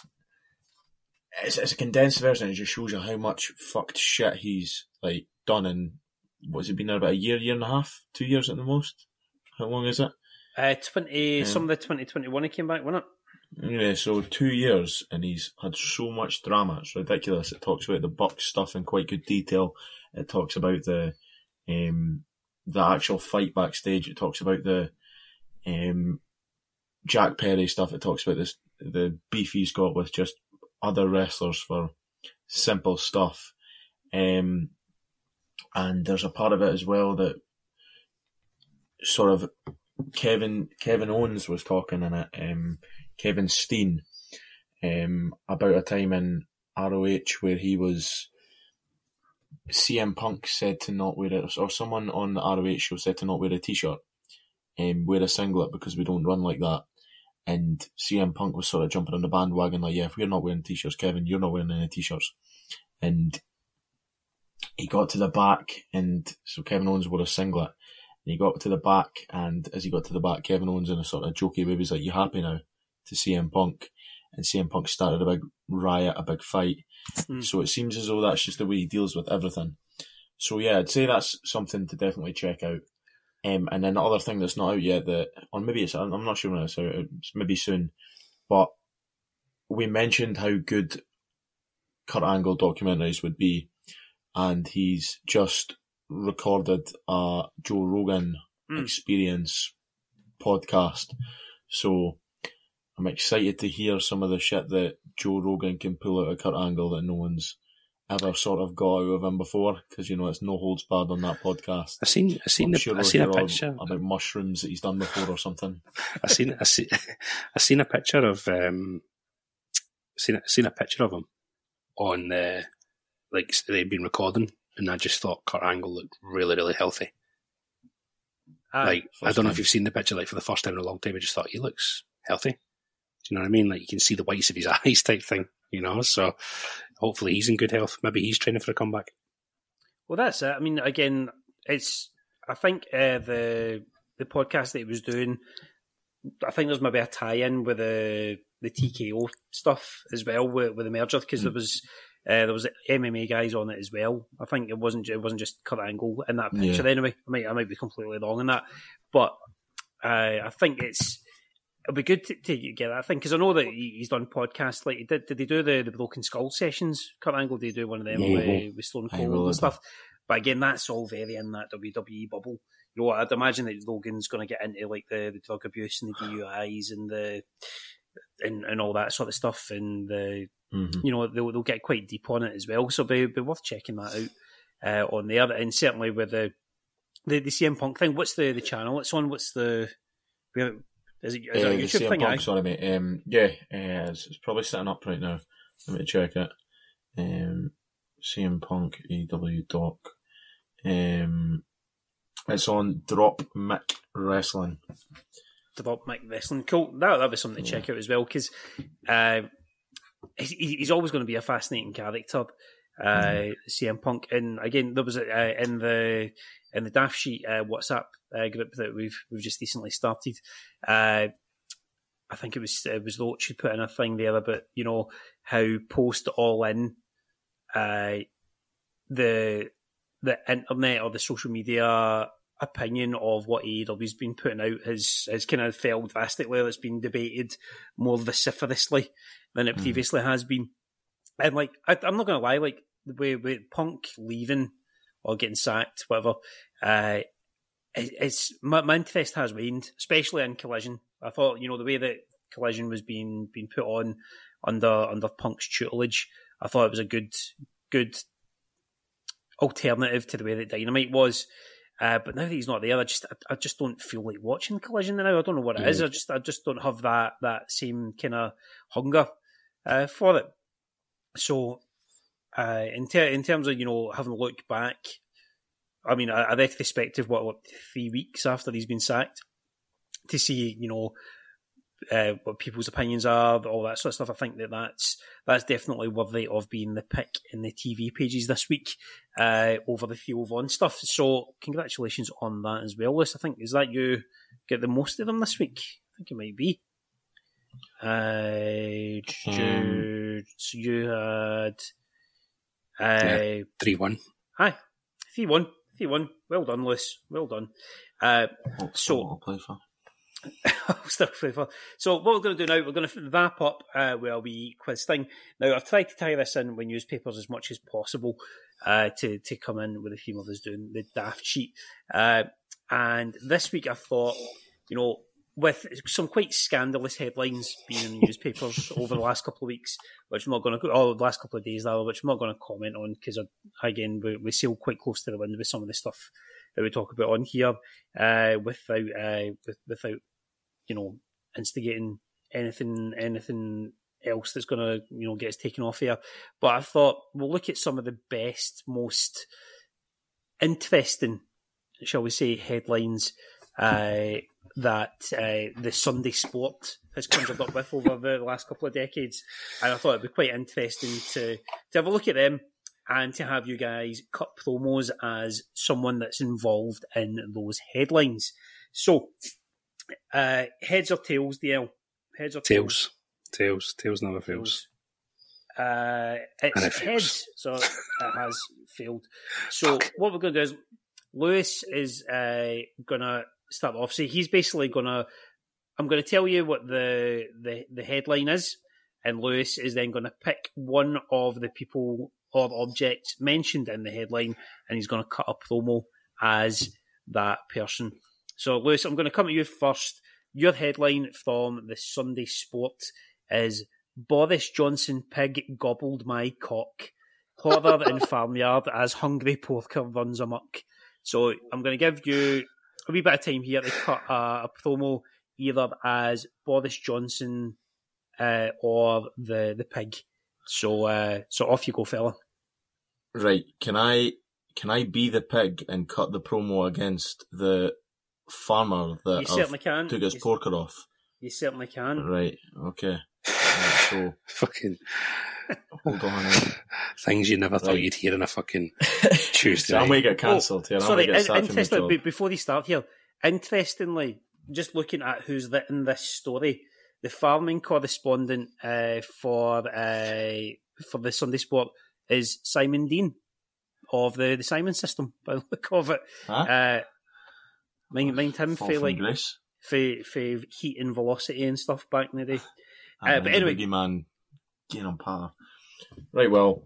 it's, it's a condensed version. It just shows you how much fucked shit he's like done in. What's he been there about a year, year and a half, two years at the most? How long is it? Uh, twenty. Um, some of the twenty twenty one he came back, wasn't it? Yeah, so two years, and he's had so much drama. It's ridiculous. It talks about the Bucks stuff in quite good detail. It talks about the um, the actual fight backstage. It talks about the um, Jack Perry stuff. It talks about this the beef he's got with just other wrestlers for simple stuff. Um, and there's a part of it as well that sort of Kevin Kevin Owens was talking in it. Um, Kevin Steen um, about a time in R O H where he was. C M Punk said to not wear it, or someone on the R O H show said to not wear a t-shirt, um, wear a singlet because we don't run like that. And C M Punk was sort of jumping on the bandwagon like, yeah, if we're not wearing t-shirts, Kevin, you're not wearing any t-shirts. And he got to the back, and so Kevin Owens wore a singlet. And he got to the back, and as he got to the back, Kevin Owens in a sort of jokey way was like, you happy now? To C M Punk. And C M Punk started a big riot, a big fight. Mm. So it seems as though that's just the way he deals with everything. So yeah, I'd say that's something to definitely check out. Um, and then the other thing that's not out yet, that, or maybe it's, I'm not sure when it's out, it's maybe soon, but we mentioned how good Kurt Angle documentaries would be, and he's just recorded a Joe Rogan mm. Experience podcast. So I'm excited to hear some of the shit that Joe Rogan can pull out of Kurt Angle that no one's ever sort of got out of him before, because you know it's no holds barred on that podcast. I seen, I seen, I'm the, sure I we'll seen a hear picture about mushrooms that he's done before or something. I seen, I seen, I seen a picture of, um, seen, seen a picture of him on the, like they'd been recording, and I just thought Kurt Angle looked really, really healthy. Aye, like I don't time. know if you've seen the picture, like for the first time in a long time, I just thought he looks healthy. Do you know what I mean? Like you can see the whites of his eyes type thing, you know? So hopefully he's in good health. Maybe he's training for a comeback. Well, that's it. I mean, again, it's, I think uh, the the podcast that he was doing, I think there's maybe a tie-in with the the T K O stuff as well with, with the merger, because mm. there was uh, there was M M A guys on it as well. I think it wasn't it wasn't just Kurt Angle in that picture. Yeah. Anyway, I might I might be completely wrong in that, but uh, I think it's. It'll be good to, to get that thing, because I know that he's done podcasts. Like, he did, did he do the, the Broken Skull sessions? Kurt Angle, did he do one of them mm-hmm. with, with Stone Cold and stuff? But again, that's all very in that W W E bubble. You know, I'd imagine that Logan's going to get into like the, the drug abuse and the D U Is and the and, and all that sort of stuff, and the Mm-hmm. you know they'll they'll get quite deep on it as well. So it'll be, be worth checking that out uh, on there, and certainly with the the, the C M Punk thing. What's the, the channel it's on? What's the is it, is uh, it a the YouTube C M thing? Punk, aye? sorry, mate. Um, yeah, uh, it's, it's probably sitting up right now. Let me check it. Um, C M Punk E W Doc. Um, it's on Drop Mic Wrestling. Drop Mic Wrestling. Cool. That that'll be something to Yeah. check out as well, because uh, he, he's always going to be a fascinating character. Uh, Mm-hmm. C M Punk, and again, there was a, uh, in the in the Daft Sheet uh, WhatsApp uh, group that we've we've just recently started. Uh, I think it was it was Roach who put in a thing there about, you know, how post All In, uh, the the internet or the social media opinion of what A E W's been putting out has has kind of fell drastically. It's been debated more vociferously than it Mm. previously has been. And like, I, I'm not going to lie, like the way with Punk leaving or getting sacked, whatever, uh, it, it's my, my interest has waned, especially in Collision. I thought, you know, the way that Collision was being being put on under under Punk's tutelage, I thought it was a good good alternative to the way that Dynamite was. Uh, but now that he's not there, I just I, I just don't feel like watching Collision now. I don't know what it Yeah. is. I just I just don't have that that same kind of hunger uh, for it. So, uh, in ter- in terms of, you know, having a look back, I mean, a, a retrospective, what, what, three weeks after he's been sacked, to see, you know, uh, what people's opinions are, all that sort of stuff. I think that that's that's definitely worthy of being the pick in the T V pages this week uh, over the Theo Von stuff. So, congratulations on that as well, Liz. I think, is that you get the most of them this week? I think it might be. Uh, Jude, so you had uh, Yeah. three one. Hi, three one, three one. Well done, Lewis. Well done. Uh, so I'll play for. still flavor. So what we're going to do now, we're going to wrap up uh, with a wee quiz thing. Now, I've tried to tie this in with newspapers as much as possible uh, to to come in with the theme of us doing the Daft Sheet. Uh, and this week, I thought, you know, with some quite scandalous headlines being in the newspapers over the last couple of weeks, which I'm not going to, oh, the last couple of days, though, which I'm not going to comment on because, again, we, we sail quite close to the wind with some of the stuff that we talk about on here, uh, without, uh, with, without, you know, instigating anything, anything else that's going to, you know, get us taken off here. But I thought we'll look at some of the best, most interesting, shall we say, headlines uh, that uh, the Sunday Sport has conjured up with over the last couple of decades. And I thought it'd be quite interesting to, to have a look at them and to have you guys cut promos as someone that's involved in those headlines. So, uh, heads or tails, D L? Heads or tails? Tails. Tails. Tails never fails. Uh, it's And it fails. heads, so it has failed. So what we're going to do is Lewis is uh, going to start off. So he's basically going to, I'm going to tell you what the, the, the headline is, and Lewis is then going to pick one of the people or objects mentioned in the headline, and he's going to cut a promo as that person. So, Lewis, I'm going to come to you first. Your headline from the Sunday Sport is Boris Johnson pig gobbled my cock. Horror in farmyard as hungry porker runs amok. So I'm going to give you a wee bit of time here to cut a, a promo either as Boris Johnson uh, or the the pig. So uh, so off you go, fella. Right, can I can I be the pig and cut the promo against the farmer You that certainly I've can. took his You, porker off? you certainly can. Right, okay. Right, so Fucking hold on. things you never thought Right. you'd hear on a fucking Tuesday So I night. might get cancelled here. I Sorry, might get in- sacked from my interesting, job. be- before they start here, interestingly, just looking at who's written this story, the farming correspondent uh, for uh, for the Sunday Sport is Simon Dean of the, the Simon System, by the look of it. Huh? Uh, mind, mind him Fall for from like grace. for, for heat and velocity and stuff back in the day. I Uh, mean, but the anyway- biggie man getting on par. Right, well,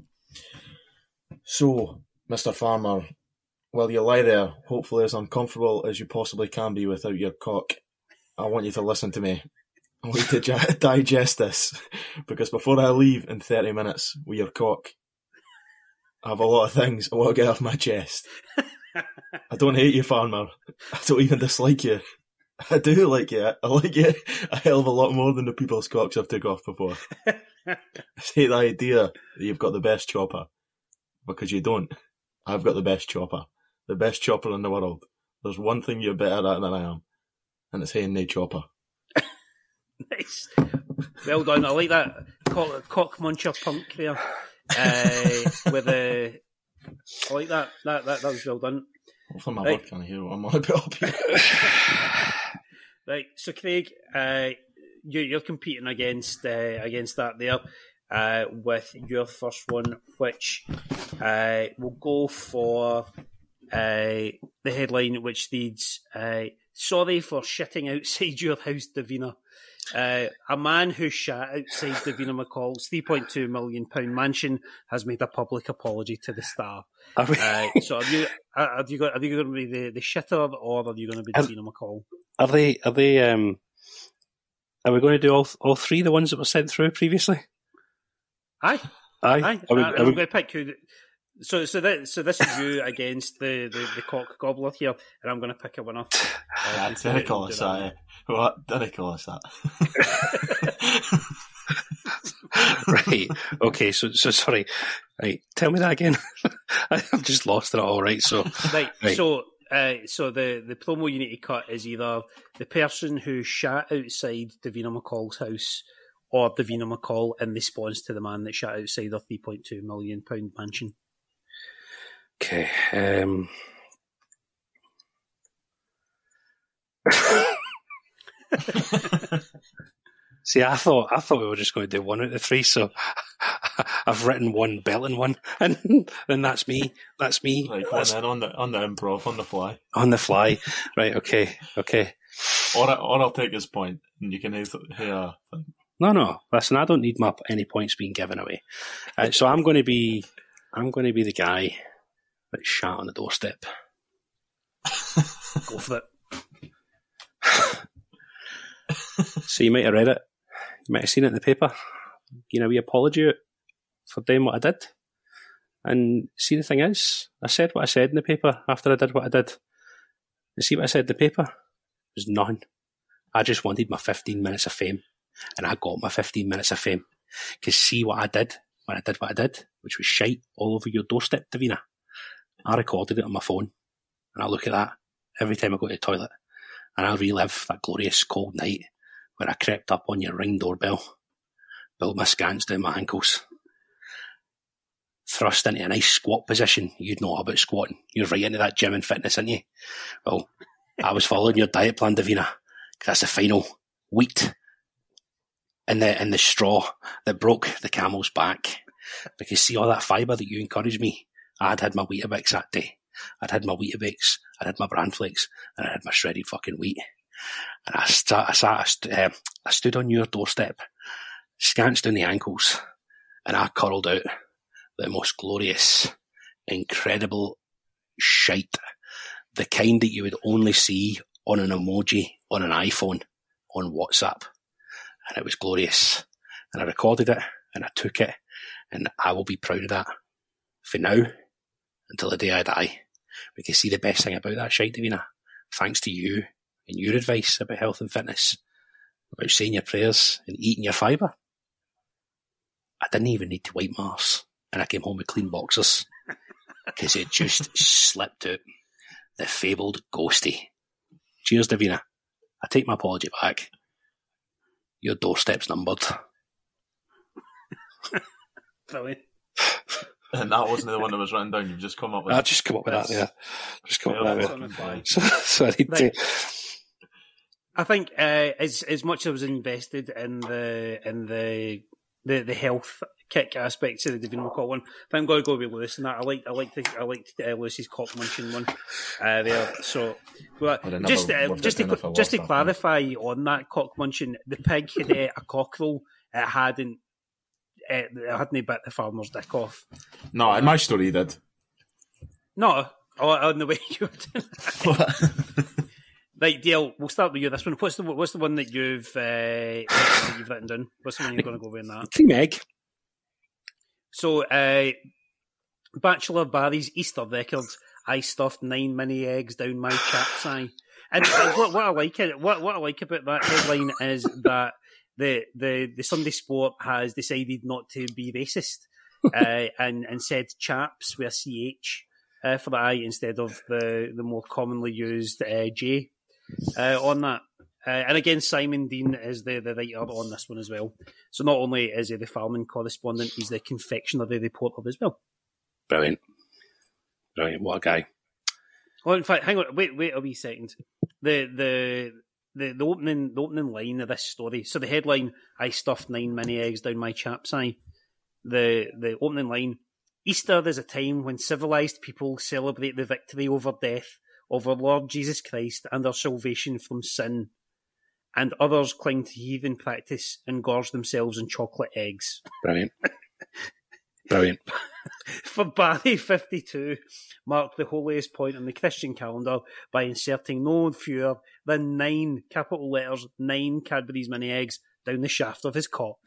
so, Mister Farmer, while you lie there, hopefully as uncomfortable as you possibly can be without your cock, I want you to listen to me. I want you to gi- digest this, because before I leave in thirty minutes with your cock, I have a lot of things I want to get off my chest. I don't hate you, Farmer. I don't even dislike you. I do like you. I like you a hell of a lot more than the people's cocks I've took off before. I hate the idea that you've got the best chopper, because you don't. I've got the best chopper. The best chopper in the world. There's one thing you're better at than I am, and it's haying nae chopper. Nice. Well done. I like that cock, cock muncher punk there. Uh, with a, I like that. That that that was well done. Hopefully my Right. word can't hear what I'm on about up here. Right. So Craig, uh, you, you're competing against uh, against that there uh, with your first one, which uh, will go for uh, the headline, which reads, uh, "Sorry for shitting outside your house, Davina." Uh, a man who shat outside Davina McCall's three point two million pound mansion has made a public apology to the Star. Are we, Uh, so, are you are, are you going, are you going to be the, the shitter, or are you going to be Are- Davina McCall? are they? Are they? Um, are we going to do all all three? The ones that were sent through previously? Aye, Aye. aye. Are we, I, are I'm we- going to pick who. The, so, so that so this is you against the, the, the cock gobbler here, and I'm going to pick a winner. Yeah, didn't call us that. eh? What? Didn't call us that. Right. Okay. So, so sorry. Right. Tell me that again. I've just lost it all. Right. So, Right. Right. So, uh, so the, the promo you need to cut is either the person who shat outside Davina McCall's house, or Davina McCall in response to the man that shat outside her three point two million pound mansion. okay. Um, see, I thought I thought we were just going to do one out of the three. So I've written one belting one, and then that's me. That's me. Like one That's in on the on the improv on the fly. on the fly. Right. Okay. Okay. Or I, or I'll take his point, and you can either hear. No, no. Listen, I don't need my any points being given away. Uh, so I'm going to be, I'm going to be the guy that shat on the doorstep. Go for it. So you might have read it. You might have seen it in the paper. You know, we apology for doing what I did. And see, the thing is, I said what I said in the paper after I did what I did. And see what I said in the paper? It was nothing. I just wanted my fifteen minutes of fame. And I got my fifteen minutes of fame. Because see what I did when I did what I did, which was shite all over your doorstep, Davina. I recorded it on my phone. And I look at that every time I go to the toilet. And I relive that glorious cold night where I crept up on your ring doorbell, built my scants down my ankles, thrust into a nice squat position. You'd know about squatting. You're right into that gym and fitness, aren't you? Well, I was following your diet plan, Davina, because that's the final wheat in the, in the straw that broke the camel's back. Because see all that fibre that you encouraged me? I'd had my Weetabix that day. I'd had my Weetabix, I'd had my bran flakes, and I had my shredded fucking wheat. And I, st- I, sat, I, st- uh, I stood on your doorstep, scants down the ankles, and I curled out the most glorious, incredible shite. The kind that you would only see on an emoji on an iPhone on WhatsApp. And it was glorious. And I recorded it, and I took it, and I will be proud of that for now until the day I die. Because see, the best thing about that shite, Davina, thanks to you and your advice about health and fitness, about saying your prayers and eating your fibre, I didn't even need to wipe my arse, and I came home with clean boxers because it just slipped out. The fabled ghosty. Cheers, Davina. I take my apology back. Your doorstep's numbered. Brilliant. And that wasn't the one that was written down. You've just come up with. I just come up with that. Yeah, just come up with Yeah, that. on the fly. So, so I need Right. to. I think uh, as as much as I was invested in the in the the, the health kick aspects of the Davina McCall one, I think I'm going to go with Lewis and that. I like I like the, I liked uh, Lewis's cock munching one uh, there. So, well, I'd have never just uh, lived just it to if I just to lost that one. clarify on that cock munching, the pig had uh, a cockerel. It hadn't. Uh, it hadn't bit the farmer's dick off. No, in my story, he did. No, on the way you were doing it. Right, Dale, we'll start with you. This one. What's the what's the one that you've uh, that you've written down? What's the one you're going to go with in that? Cream egg. So, uh, Bachelor Barry's Easter record. I stuffed nine mini eggs down my chap's eye. And what, what I like it, what what I like about that headline is that the the the Sunday Sport has decided not to be racist uh, and and said chaps with a C H uh, for the I instead of the the more commonly used uh, J. Uh, on that. Uh, and again, Simon Dean is the, the writer on this one as well. So not only is he the farming correspondent, he's the confectionery reporter as well. Brilliant. Brilliant. What a guy. Well, in fact, hang on, wait wait a wee second. The the the, the opening the opening line of this story, so the headline, I stuffed nine mini eggs down my chap's eye. The, the opening line, Easter is a time when civilised people celebrate the victory over death of our Lord Jesus Christ and our salvation from sin, and others cling to heathen practice and gorge themselves on chocolate eggs. Brilliant. Brilliant. For Barry, fifty-two marked the holiest point on the Christian calendar by inserting no fewer than nine, capital letters, nine Cadbury's mini eggs down the shaft of his cock.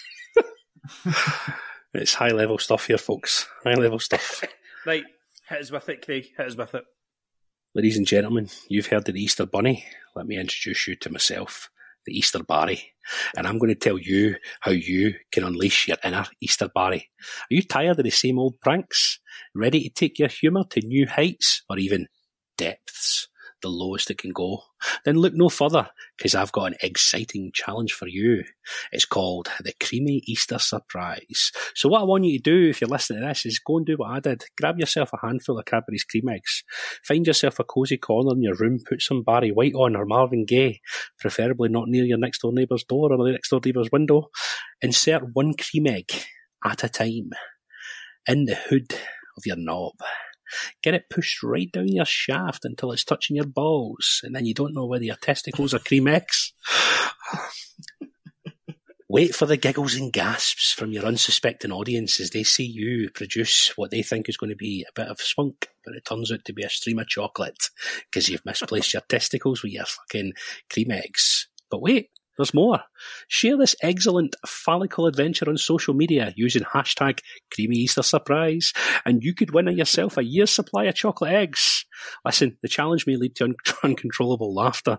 It's high-level stuff here, folks. High-level stuff. Right, hit us with it, Craig. Hit us with it. Ladies and gentlemen, you've heard of the Easter Bunny. Let me introduce you to myself, the Easter Barry. And I'm going to tell you how you can unleash your inner Easter Barry. Are you tired of the same old pranks? Ready to take your humour to new heights or even depths? The lowest it can go? Then look no further, because I've got an exciting challenge for you. It's called the Creamy Easter Surprise. So what I want you to do, if you're listening to this, is go and do what I did. Grab yourself a handful of Cadbury's cream eggs. Find yourself a cosy corner in your room, put some Barry White on or Marvin Gaye, preferably not near your next door neighbour's door or the next door neighbour's window. Insert one cream egg at a time in the hood of your knob. Get it pushed right down your shaft until it's touching your balls, and then you don't know whether your testicles are cream eggs. Wait for the giggles and gasps from your unsuspecting audience as they see you produce what they think is going to be a bit of spunk, but it turns out to be a stream of chocolate because you've misplaced your testicles with your fucking cream eggs. But wait, there's more. Share this excellent phallical adventure on social media using hashtag Creamy Easter Surprise, and you could win yourself a year's supply of chocolate eggs. Listen, the challenge may lead to un- uncontrollable laughter,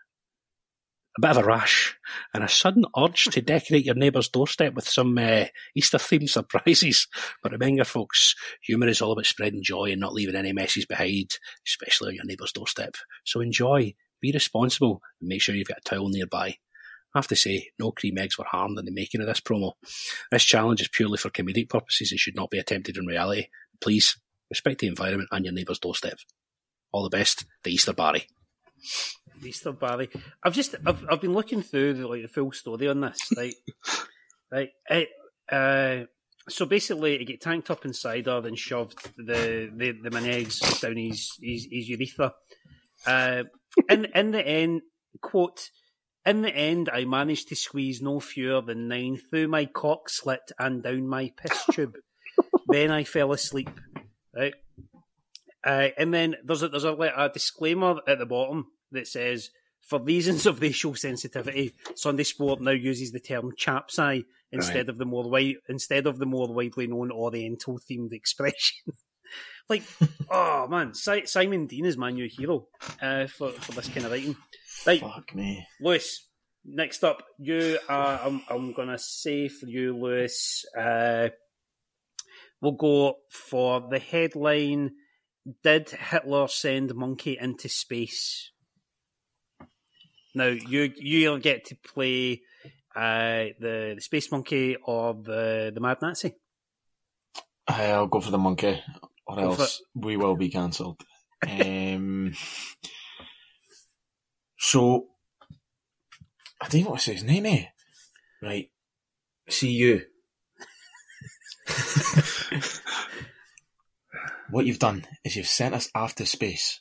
a bit of a rash, and a sudden urge to decorate your neighbour's doorstep with some uh, Easter-themed surprises. But remember, folks, humour is all about spreading joy and not leaving any messes behind, especially on your neighbour's doorstep. So enjoy, be responsible, and make sure you've got a towel nearby. I have to say, no cream eggs were harmed in the making of this promo. This challenge is purely for comedic purposes and should not be attempted in reality. Please, respect the environment and your neighbour's doorstep. All the best, the Easter Barry. Easter Barry. I've just, I've, I've been looking through the, like, the full story on this, right? right. It, uh, so basically, he get tanked up inside her and shoved the, the, the mini eggs down his, his, his urethra. Uh, in, in the end, quote, in the end, I managed to squeeze no fewer than nine through my cock slit and down my piss tube. Then I fell asleep. Right, uh, and then there's a, there's a, a disclaimer at the bottom that says, for reasons of racial sensitivity, Sunday Sport now uses the term chap's eye instead right. of the more wide instead of the more widely known Oriental themed expression. Like, oh man, si- Simon Dean is my new hero uh, for for this kind of writing. Right, fuck me, Lewis. Next up, you are. I'm, I'm gonna say for you, Lewis. Uh, we'll go for the headline: Did Hitler send monkey into space? Now you you get to play uh, the the space monkey or the the mad Nazi. I'll go for the monkey, or go else we will be cancelled. um, so. I don't even want to say his name, eh? Right. See you. What you've done is you've sent us after space.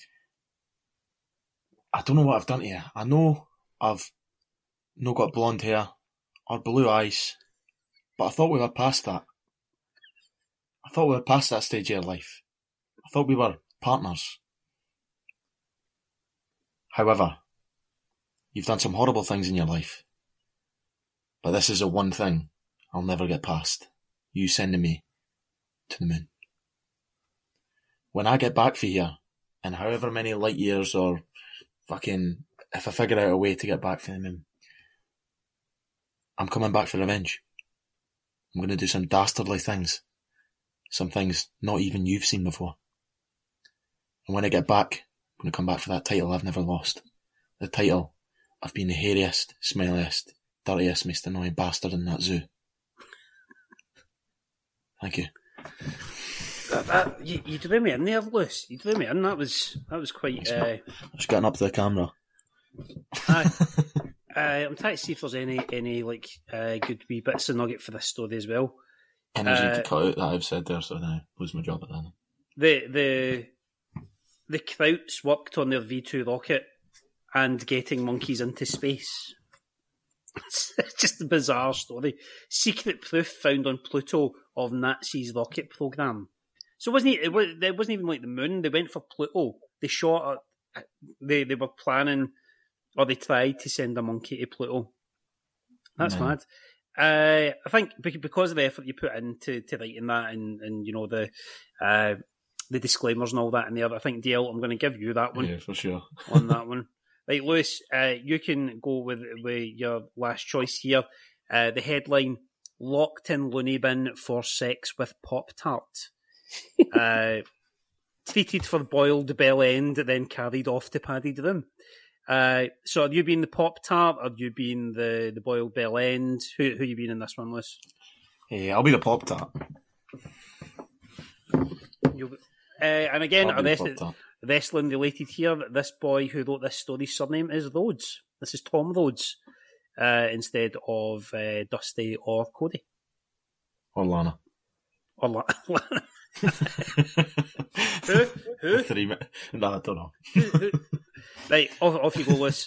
I don't know what I've done to you. I know I've not got blonde hair or blue eyes, but I thought we were past that. I thought we were past that stage of your life. I thought we were partners. However, you've done some horrible things in your life. But this is the one thing I'll never get past. You sending me to the moon. When I get back for here, in however many light years or fucking, if I figure out a way to get back for the moon, I'm coming back for revenge. I'm going to do some dastardly things. Some things not even you've seen before. And when I get back, I'm going to come back for that title I've never lost. The title of being the hairiest, smelliest, dirtiest, most annoying bastard in that zoo. Thank you. That, that, you, you drew me in there, Lewis. You drew me in. That was that was quite. Uh, I was getting up to the camera. I, uh, I'm trying to see if there's any any like uh, good wee bits of nugget for this story as well. Anything uh, to cut out that I've said there, so I lose my job at that. The the the Krauts worked on their V two rocket and getting monkeys into space. It's just a bizarre story. Secret proof found on Pluto of Nazis' rocket program. So it wasn't it, was, it wasn't even like the moon. They went for Pluto. They shot. A, they they were planning, or they tried to send a monkey to Pluto. That's No. mad. Uh, I think because of the effort you put into to writing that, and, and you know the uh, the disclaimers and all that in there, I think D L, I'm going to give you that one. Yeah, for sure. On that one. Right, Lewis, uh, you can go with, with your last choice here. Uh, the headline, Locked in Looney Bin for Sex with Pop-Tart. uh, treated for boiled bell end, then carried off to padded room. Uh, so are you being the Pop-Tart, or are you being the, the boiled bell end? Who, who are you being in this one, Lewis? Hey, I'll be the Pop-Tart. You'll, uh, and again, I'll be the arrested... Pop-Tart. Wrestling related here, this boy who wrote this story's surname is Rhodes. This is Tom Rhodes uh, instead of uh, Dusty or Cody. Or Lana. Or La- Lana. Who? Who? Three minutes. No, I don't know. Who? Who? Right, off, off you go, Lewis.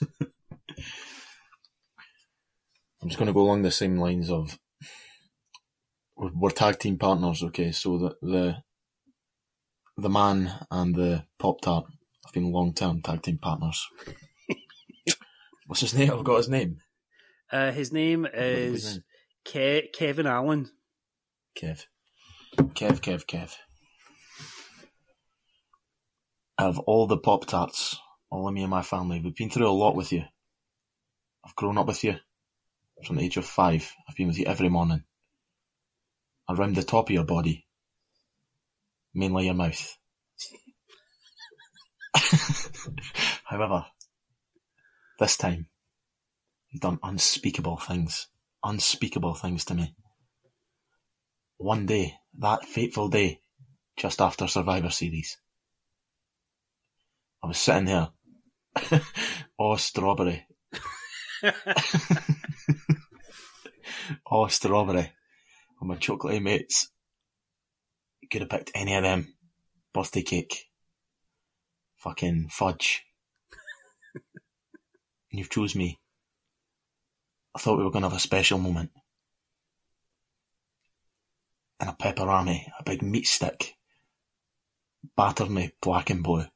I'm just going to go along the same lines of we're, we're tag team partners, okay? So the the the man and the Pop-Tart have been long-term tag team partners. What's his name? I've got his name. Uh, his name his is name? Ke- Kevin Allen. Kev. Kev, Kev, Kev. Out of all the Pop-Tarts, all of me and my family, we've been through a lot with you. I've grown up with you from the age of five. I've been with you every morning. Around the top of your body. Mainly your mouth. However, this time, you've done unspeakable things. Unspeakable things to me. One day, that fateful day, just after Survivor Series, I was sitting there, oh strawberry, oh strawberry, with my chocolatey mates. You could have picked any of them. Birthday cake. Fucking fudge. And you've chose me. I thought we were going to have a special moment. And a pepperoni, a big meat stick, battered me black and blue.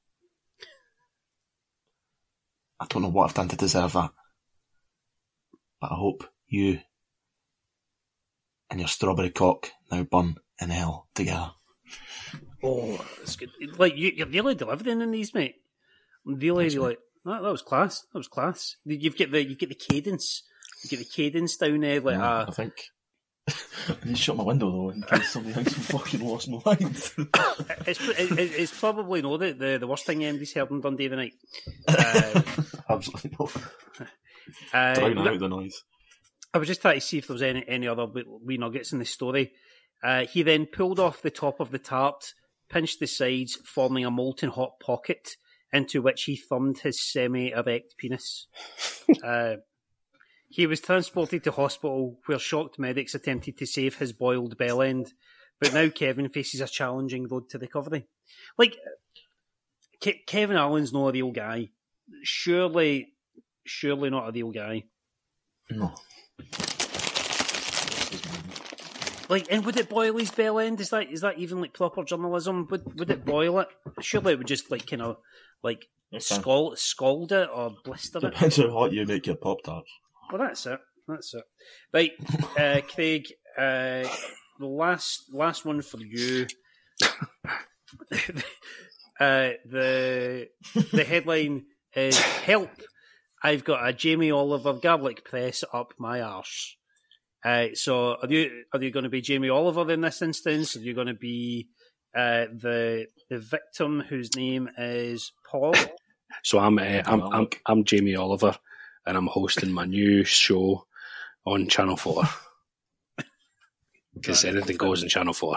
I don't know what I've done to deserve that. But I hope you and your strawberry cock now burn in hell together. Oh, that's good. Like, you, you're really delivering in these, mate. Really, Thanks, really. That, that was class. That was class. You've got the you get the cadence. You get the cadence down there, like Yeah, uh, I think. I need to shut my window though in case somebody thinks I fucking lost my mind. it's, it, it's probably no the, the, the worst thing Andy's heard on Dundee the night. Uh, Absolutely not. uh, Drown no, out the noise. I was just trying to see if there was any, any other wee wee nuggets in the story. Uh, he then pulled off the top of the tart, pinched the sides, forming a molten hot pocket, into which he thumbed his semi-erect penis. uh, he was transported to hospital, where shocked medics attempted to save his boiled bell end, but now Kevin faces a challenging road to recovery. Like, Ke- Kevin Allen's not a real guy. Surely, surely not a real guy. No. Like, and would it boil his bell end? Is that is that even like proper journalism? Would would it boil it? Surely it would just like kind of like scald scald it or blister it. Depends how hot you make your Pop Tarts. Well, that's it. That's it. Right, uh, Craig. Uh, the last last one for you. uh, the the headline is "Help! I've got a Jamie Oliver garlic press up my arse." Uh, so, are you are you going to be Jamie Oliver in this instance? Are you going to be uh, the the victim whose name is Paul? So I'm uh, I'm, I'm I'm Jamie Oliver, and I'm hosting my new show on Channel Four. Because anything goes in Channel Four.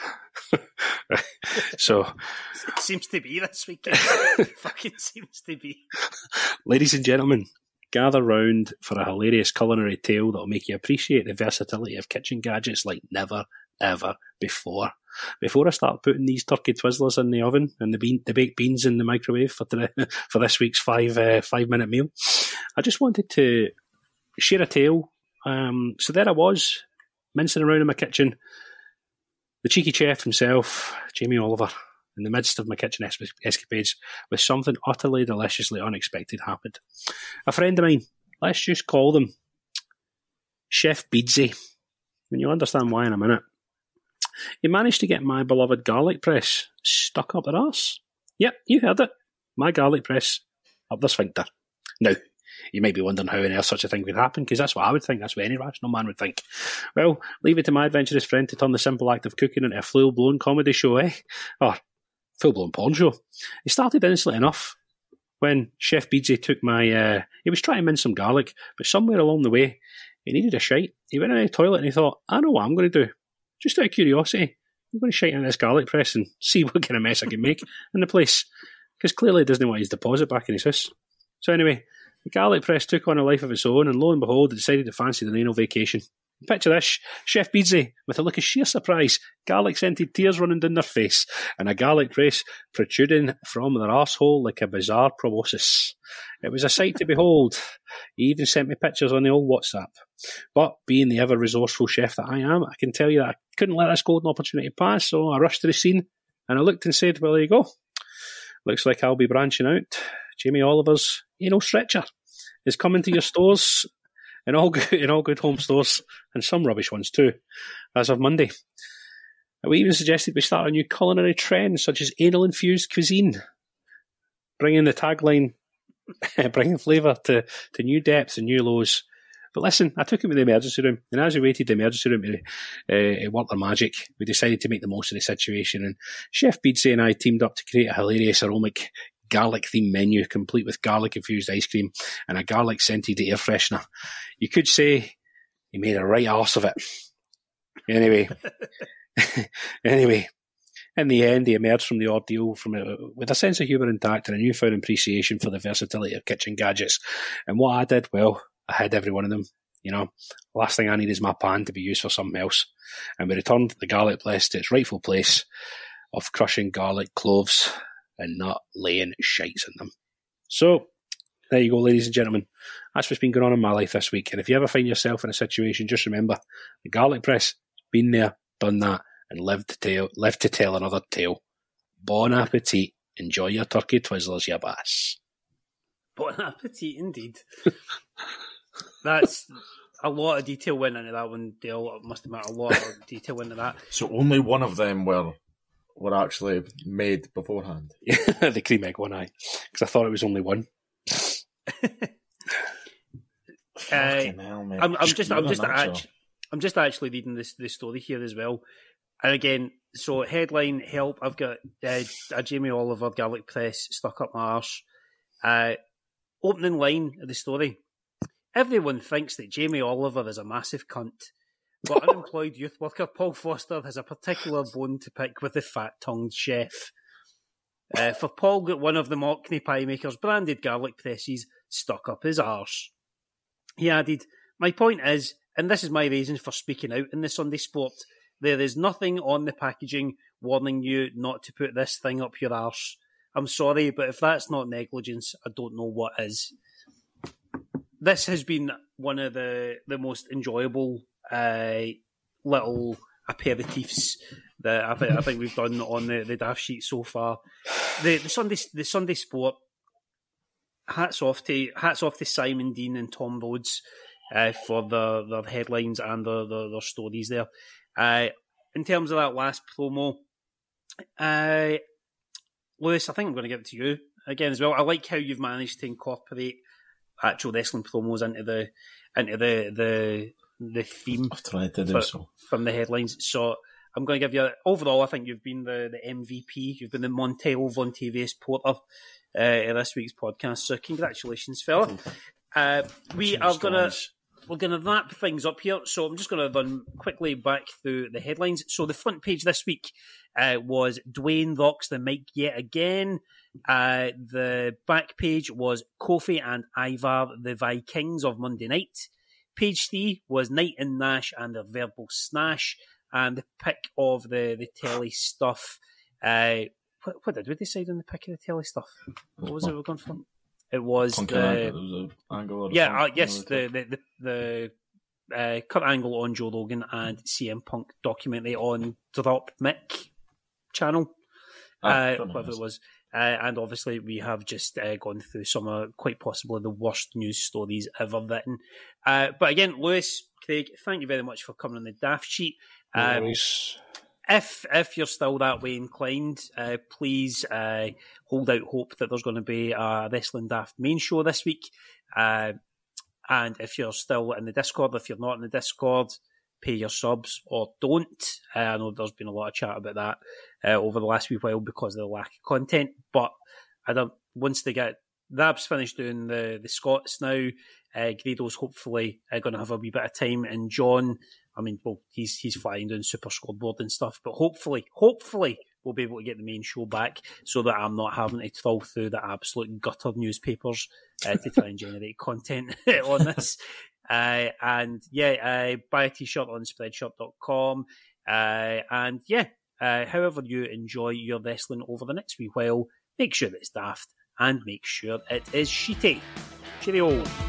So it seems to be this weekend. Fucking seems to be. Ladies and gentlemen, gather round for a hilarious culinary tale that will make you appreciate the versatility of kitchen gadgets like never, ever before. Before I start putting these turkey twizzlers in the oven and the bean, the baked beans in the microwave for the, for this week's five uh, five minute meal, I just wanted to share a tale. Um, so there I was, mincing around in my kitchen, the cheeky chef himself, Jamie Oliver, in the midst of my kitchen escapades, with something utterly deliciously unexpected happened. A friend of mine, let's just call them Chef Beadsy, and you'll understand why in a minute. He managed to get my beloved garlic press stuck up their arse. Yep, you heard it. My garlic press up their sphincter. Now, you might be wondering how on earth such a thing would happen, because that's what I would think. That's what any rational man would think. Well, leave it to my adventurous friend to turn the simple act of cooking into a full-blown comedy show, eh? Or full-blown porn show. It started innocently enough when Chef Beadsy took my... Uh, he was trying to mince some garlic, but somewhere along the way, he needed a shite. He went in the toilet and he thought, I know what I'm going to do. Just out of curiosity, I'm going to shite into this garlic press and see what kind of mess I can make in the place. Because clearly he doesn't want his deposit back in his house. So anyway, the garlic press took on a life of its own, and lo and behold, it decided to fancy the anal vacation. Picture this, Chef Beadsy, with a look of sheer surprise, garlic-scented tears running down their face, and a garlic press protruding from their arsehole like a bizarre proboscis. It was a sight to behold. He even sent me pictures on the old WhatsApp. But being the ever-resourceful chef that I am, I can tell you that I couldn't let this golden opportunity pass, so I rushed to the scene, and I looked and said, well, there you go. Looks like I'll be branching out. Jamie Oliver's anal stretcher is coming to your stores, in all good, in all good home stores, and some rubbish ones too, as of Monday. We even suggested we start a new culinary trend, such as anal-infused cuisine, bringing the tagline, bringing flavour to, to new depths and new lows. But listen, I took him to the emergency room, and as we waited in the emergency room to uh, work their magic, we decided to make the most of the situation, and Chef Beadsy and I teamed up to create a hilarious aromatic garlic-themed menu, complete with garlic-infused ice cream and a garlic-scented air freshener. You could say he made a right arse of it. Anyway, anyway, in the end, he emerged from the ordeal from a, with a sense of humour intact and a newfound appreciation for the versatility of kitchen gadgets. And what I did, well, I had every one of them. You know, last thing I need is my pan to be used for something else. And we returned the garlic press to its rightful place of crushing garlic cloves and not laying shites in them. So, there you go, ladies and gentlemen. That's what's been going on in my life this week. And if you ever find yourself in a situation, just remember, the garlic press, been there, done that, and lived to tell, lived to tell another tale. Bon appetit. Enjoy your turkey twizzlers, you bass. Bon appetit, indeed. That's a lot of detail went into that one, Dale. It must have been a lot of detail into that. So only one of them were were actually made beforehand. The cream egg one, aye. Because I thought it was only one. Fucking hell, mate. I'm, I'm just, I'm just, Another actually, I'm just actually reading this, this story here as well. And again, so headline: Help! I've got uh, a Jamie Oliver garlic press stuck up my arse. Uh, opening line of the story: everyone thinks that Jamie Oliver is a massive cunt, but unemployed youth worker Paul Foster has a particular bone to pick with the fat-tongued chef. Uh, for Paul got one of the Mockney pie maker's branded garlic presses stuck up his arse. He added, my point is, and this is my reason for speaking out in the Sunday Sport, there is nothing on the packaging warning you not to put this thing up your arse. I'm sorry, but if that's not negligence, I don't know what is. This has been one of the, the most enjoyable uh, little aperitifs that I think I think we've done on the, the daft sheet so far. The the Sunday the Sunday Sport. Hats off to hats off to Simon Dean and Tom Rhodes uh, for their their headlines and their their, their stories there. Uh, in terms of that last promo, uh, Lewis, I think I'm going to give it to you again as well. I like how you've managed to incorporate actual wrestling promos into the into the the the theme. I've tried to do for, so from the headlines. So I'm going to give you overall. I think you've been the, the M V P. You've been the Montello Vontavious Porter uh, in this week's podcast. So congratulations, fella. Uh, we are going to. We're going to wrap things up here, so I'm just going to run quickly back through the headlines. So the front page this week uh, was Dwayne rocks the mic yet again. Uh, the back page was Kofi and Ivar, the Vikings of Monday night. Page three was Knight and Nash and their verbal snash. And the pick of the, the telly stuff. Uh, what, what did we decide on the pick of the telly stuff? What was it we're going for? It was Punk the Angle, was angle yeah, uh, yes, the the the, the uh, Kurt Angle on Joe Rogan and C M Punk documentary on Drop Mick channel, ah, uh, whatever it was, uh, and obviously we have just uh, gone through some uh, quite possibly the worst news stories ever written. Uh, but again, Lewis, Craig, thank you very much for coming on the daft sheet. Um, nice. If if you're still that way inclined, uh, please uh, hold out hope that there's going to be a Wrestling Daft main show this week. Uh, and if you're still in the Discord, if you're not in the Discord, pay your subs or don't. Uh, I know there's been a lot of chat about that uh, over the last wee while because of the lack of content. But I don't, once they get Rab's finished doing the, the Scots now, uh, Grado's hopefully uh, going to have a wee bit of time, and John, I mean, well, he's he's flying doing Super Scoreboard and stuff, but hopefully, hopefully we'll be able to get the main show back so that I'm not having to trawl through the absolute gutter newspapers uh, to try and generate content on this. Uh, and yeah, uh, buy a t-shirt on spreadshirt dot com. Uh, and yeah, uh, however you enjoy your wrestling over the next wee while, make sure that it's daft and make sure it is sheety. Cheerio.